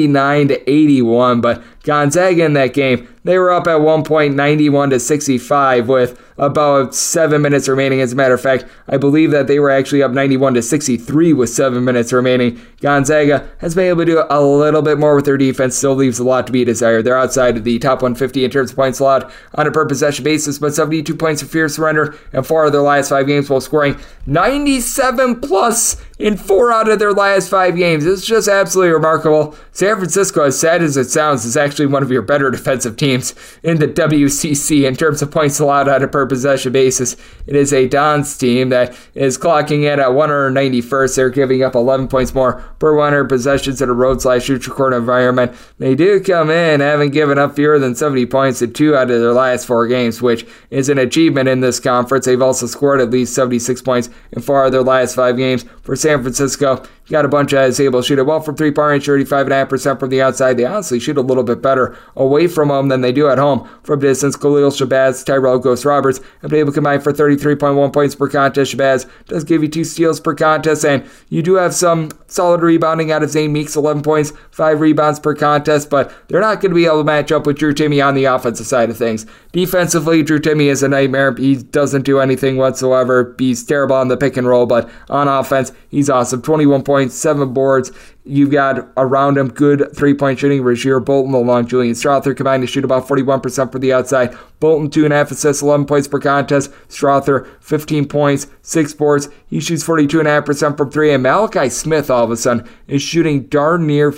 99-81, but Gonzaga in that game, they were up at one point 91-65 with about 7 minutes remaining. As a matter of fact, I believe that they were actually up 91-63 with 7 minutes remaining. Gonzaga has been able to do a little bit more with their defense, still leaves a lot to be desired. They're outside of the top 150 in terms of points allowed on a per possession basis, but 72 points of fear surrender and 4 of their last 5 games while scoring 97 plus in 4 out of their last 5 games. It's just absolutely remarkable. San Francisco, as sad as it sounds, is actually one of your better defensive teams in the WCC in terms of points allowed on a per possession basis. It is a Don's team that is clocking in at 191st. They're giving up 11 points more per 100 possessions in a road/neutral court environment. They do come in having given up fewer than 70 points in 2 out of their last 4 games, which is an achievement in this conference. They've also scored at least 76 points in 4 of their last 5 games. For San Francisco, you got a bunch of guys able to shoot it well from 3-point range, 35.5% from the outside. They honestly shoot a little bit better away from home than they do at home from distance. Khalil Shabazz, Tyrell Ghost Roberts have been able to combine for 33.1 points per contest. Shabazz does give you 2 steals per contest, and you do have some solid rebounding out of Zane Meeks, 11 points, 5 rebounds per contest, but they're not going to be able to match up with Drew Timme on the offensive side of things. Defensively, Drew Timme is a nightmare. He doesn't do anything whatsoever. He's terrible on the pick and roll, but on offense, he's awesome. 21 points, 7 boards. You've got around him good 3-point shooting. Rasheer Bolton along Julian Strawther combined to shoot about 41% for the outside. Bolton 2.5 assists, 11 points per contest. Strawther 15 points, 6 boards. He shoots 42.5% from 3. And Malachi Smith all of a sudden is shooting darn near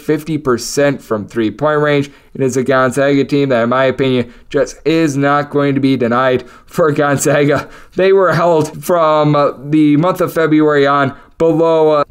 50% from 3-point range. It is a Gonzaga team that, in my opinion, just is not going to be denied for Gonzaga. They were held from the month of February on below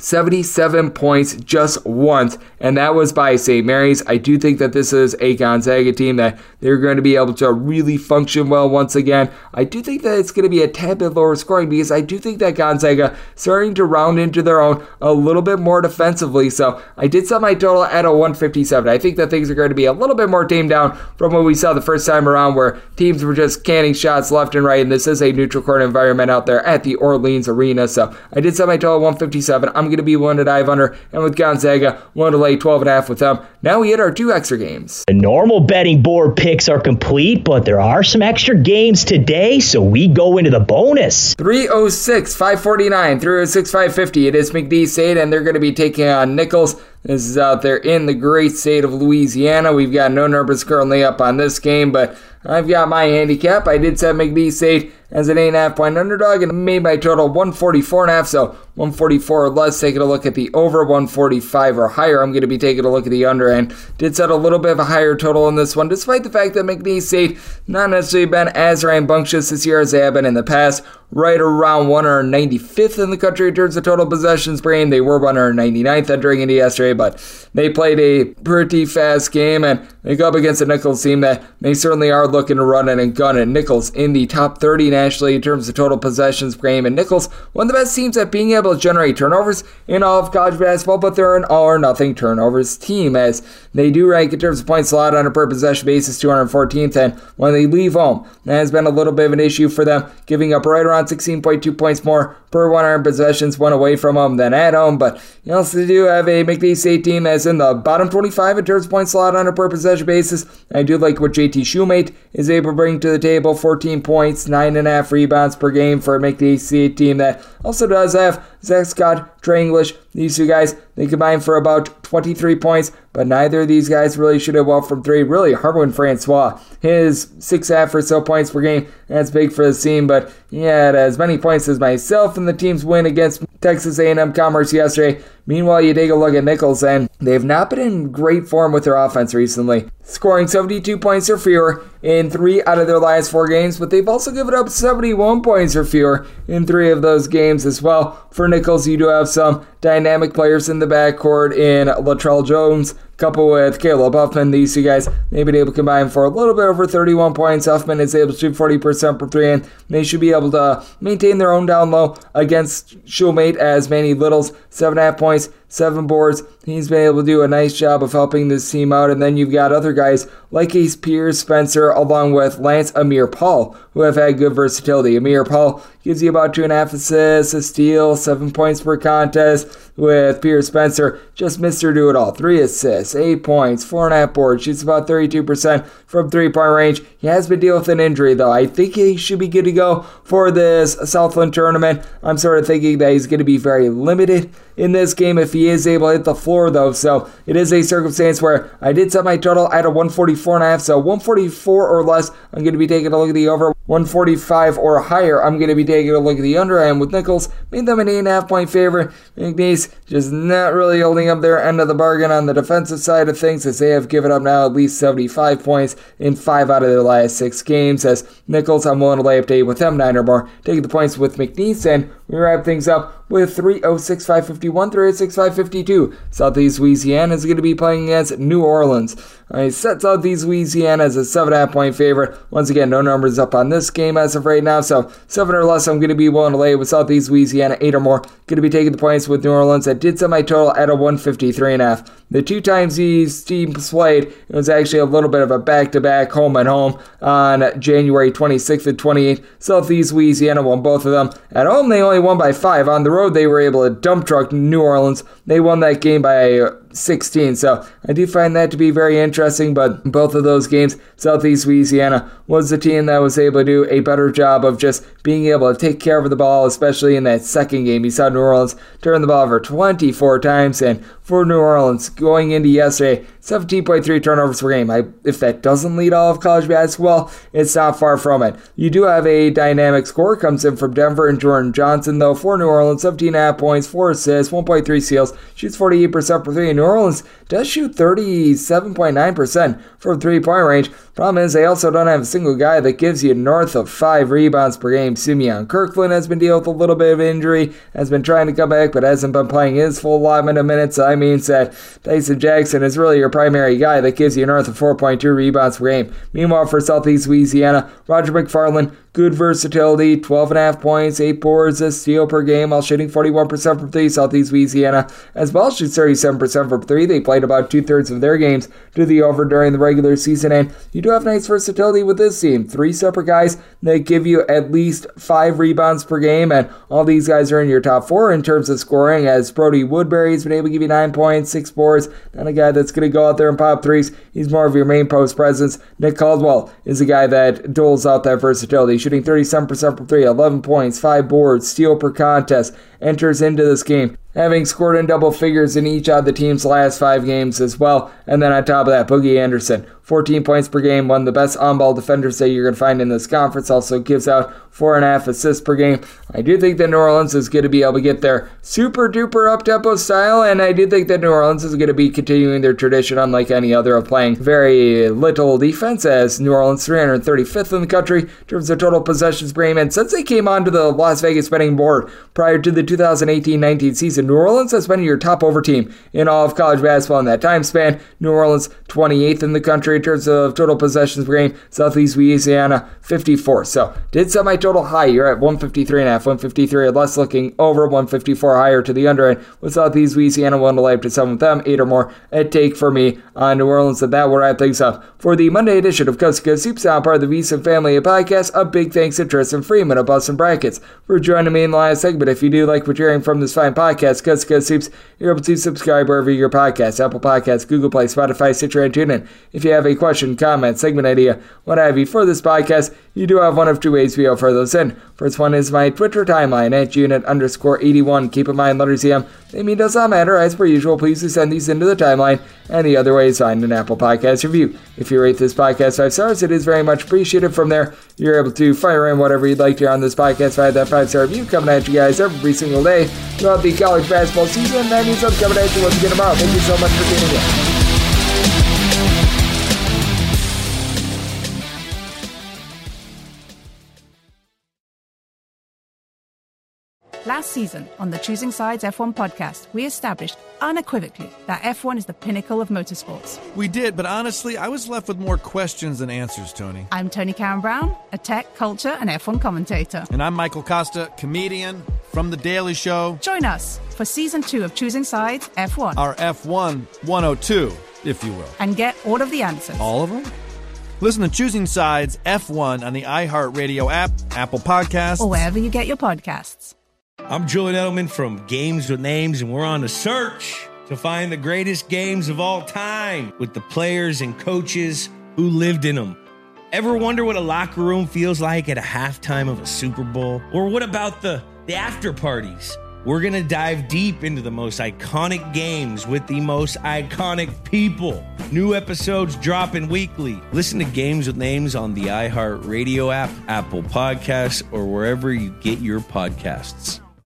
77 points just once, and that was by St. Mary's. I do think that this is a Gonzaga team that they're going to be able to really function well once again. I do think that it's going to be a tad bit lower scoring because I do think that Gonzaga starting to round into their own a little bit more defensively, so I did set my total at a 157. I think that things are going to be a little bit more tamed down from what we saw the first time around where teams were just canning shots left and right, and this is a neutral court environment out there at the Orleans Arena, so I did set my total at 157. I'm going to be willing to dive under, and with Gonzaga, willing to lay 12.5 with them. Now we hit our 2 extra games. The normal betting board picks are complete, but there are some extra games today, so we go into the bonus. 306, 549, 306, 550. It is McNeese State, and they're going to be taking on Nichols. This is out there in the great state of Louisiana. We've got no numbers currently up on this game, but I've got my handicap. I did set McNeese State as an 8.5-point underdog and made my total 144.5, so 144 or less. Taking a look at the over, 145 or higher. I'm going to be taking a look at the under, and did set a little bit of a higher total in this one, despite the fact that McNeese State not necessarily been as rambunctious this year as they have been in the past. Right around 195th in the country in terms of total possessions per game. They were 199th entering into yesterday, but they played a pretty fast game, and they go up against a Nichols team that they certainly are looking to run it and gun it. Nichols in the top 30 nationally in terms of total possessions per game, and Nichols, one of the best teams at being able to generate turnovers in all of college basketball, but they're an all-or-nothing turnovers team, as they do rank in terms of points allowed on a per possession basis 214th, and when they leave home, that has been a little bit of an issue for them, giving up right around 16.2 points more per 100 possessions when away from home than at home. But you also do have a McNeese State team that's in the bottom 25 in terms of points allowed on a per possession basis. I do like what JT Shoemate is able to bring to the table. 14 points, 9.5 rebounds per game for a McNeese State team that also does have Zach Scott, Trey English. These 2 guys, they combine for about 23 points, but neither of these guys really shoot it well from 3. Really, Harwin Francois, his 6.5 or so points per game, that's big for the team, but he had as many points as myself in the team's win against Texas A&M Commerce yesterday. Meanwhile, you take a look at Nichols, and they've not been in great form with their offense recently, scoring 72 points or fewer in 3 out of their last 4 games, but they've also given up 71 points or fewer in 3 of those games as well. For Nichols, you do have some dynamic players in the backcourt in Latrell Jones, coupled with Caleb Huffman. These 2 guys, they've been able to combine for a little bit over 31 points. Huffman is able to shoot 40% from 3, and they should be able to maintain their own down low against Shoemate, as Manny Littles, 7.5 points, 7 boards. He's been able to do a nice job of helping this team out. And then you've got other guys like Ace Pierce Spencer, along with Lance Amir Paul, who have had good versatility. Amir Paul gives you about 2.5 assists, a steal, 7 points per contest, with Pierce Spencer just Mr. Do-It-All, 3 assists, assists, 8 points, 4.5 boards, shoots about 32% from three-point range. He has been dealing with an injury, though. I think he should be good to go for this Southland tournament. I'm sort of thinking that he's going to be very limited in this game if he is able to hit the floor, though. So it is a circumstance where I did set my total at a 144.5, so 144 or less, I'm going to be taking a look at the over. 145 or higher, I'm going to be taking a look at the under. I am with Nichols, made them an 8.5-point favorite. McNeese just not really holding up their end of the bargain on the defensive side of things, as they have given up now at least 75 points in 5 out of their last 6 games. As Nichols, I'm willing to lay up to 8 with them, 9 or more. Taking the points with McNeese, and we wrap things up with 306-551, 306-552. Southeast Louisiana is going to be playing against New Orleans. I set Southeast Louisiana as a 7.5-point favorite. Once again, no numbers up on this game as of right now, so 7 or less I'm going to be willing to lay with Southeast Louisiana, 8 or more. Going to be taking the points with New Orleans. I did set my total at a 153.5. The 2 times these teams played, it was actually a little bit of a back-to-back home and home on January 26th and 28th. Southeast Louisiana won both of them. At home, they only won by 5. On the road, they were able to dump truck New Orleans. They won that game by 16, so I do find that to be very interesting, but both of those games, Southeast Louisiana was the team that was able to do a better job of just being able to take care of the ball, especially in that second game. You saw New Orleans turn the ball over 24 times, and for New Orleans, going into yesterday, 17.3 turnovers per game. If that doesn't lead all of college basketball, it's not far from it. You do have a dynamic score, comes in from Denver and Jordan Johnson, though, for New Orleans, 17.5 points, 4 assists, 1.3 steals, shoots 48% per 3. New Orleans does shoot 37.9% from three-point range. Problem is, they also don't have a single guy that gives you north of 5 rebounds per game. Simeon Kirkland has been dealing with a little bit of injury, has been trying to come back, but hasn't been playing his full allotment of minutes. So that means that Tyson Jackson is really your primary guy that gives you north of 4.2 rebounds per game. Meanwhile, for Southeast Louisiana, Roger McFarland, good versatility, 12.5 points, 8 boards, a steal per game, while shooting 41% from 3. Southeast Louisiana as well shoots 37% from 3. They played about 2/3 of their games to the over during the regular season, and you do have nice versatility with this team. 3 separate guys that give you at least 5 rebounds per game, and all these guys are in your top 4 in terms of scoring, as Brody Woodbury has been able to give you 9 points, 6 boards, not a guy that's going to go out there and pop threes. He's more of your main post presence. Nick Caldwell is a guy that doles out that versatility, shooting 37% from 3, 11 points, 5 boards, steal per contest, enters into this game having scored in double figures in each of the team's last 5 games as well. And then on top of that, Boogie Anderson, 14 points per game, one of the best on-ball defenders that you're going to find in this conference, also gives out 4.5 assists per game. I do think that New Orleans is going to be able to get their super-duper up-tempo style, and I do think that New Orleans is going to be continuing their tradition, unlike any other, of playing very little defense, as New Orleans 335th in the country in terms of total possessions per game. And since they came onto the Las Vegas betting board prior to the 2018-19 season, New Orleans has been your top over team in all of college basketball in that time span. New Orleans 28th in the country in terms of total possessions per game. Southeast Louisiana 54th. So did set my total high. You're at 153.5, 153 or less, looking over 154 higher to the under end. With Southeast Louisiana willing to lay up to 7 with them, 8 or more at take for me on New Orleans. And that will wrap things up for the Monday edition of Coast to Coast Hoops, now part of the VSiN family of podcasts. A big thanks to Tristan Freeman of Boston Brackets for joining me in the last segment. If you do like what you're hearing from this fine podcast, Coast to Coast Hoops, you're able to subscribe wherever your podcasts, Apple Podcasts, Google Play, Spotify, Stitcher, and TuneIn. If you have a question, comment, segment idea, what have you for this podcast, you do have one of 2 ways we offer those in. First one is my Twitter timeline at unit_81. Keep in mind, letters EM, they mean does not matter. As per usual, please do send these into the timeline. And the other way is find an Apple Podcast review. If you rate this podcast 5 stars, it is very much appreciated. From there, you're able to fire in whatever you'd like to hear on this podcast via that 5-star review, coming at you guys every single day throughout the college basketball season. That means I'm coming at you once again tomorrow. Thank you so much for tuning in. Last season, on the Choosing Sides F1 podcast, we established unequivocally that F1 is the pinnacle of motorsports. We did, but honestly, I was left with more questions than answers, Tony. I'm Tony Karen Brown, a tech, culture, and F1 commentator. And I'm Michael Costa, comedian from The Daily Show. Join us for Season 2 of Choosing Sides F1. Our F1 102, if you will. And get all of the answers. All of them? Listen to Choosing Sides F1 on the iHeartRadio app, Apple Podcasts, or wherever you get your podcasts. I'm Julian Edelman from Games with Names, and we're on the search to find the greatest games of all time with the players and coaches who lived in them. Ever wonder what a locker room feels like at a halftime of a Super Bowl? Or what about the after parties? We're going to dive deep into the most iconic games with the most iconic people. New episodes dropping weekly. Listen to Games with Names on the iHeartRadio app, Apple Podcasts, or wherever you get your podcasts.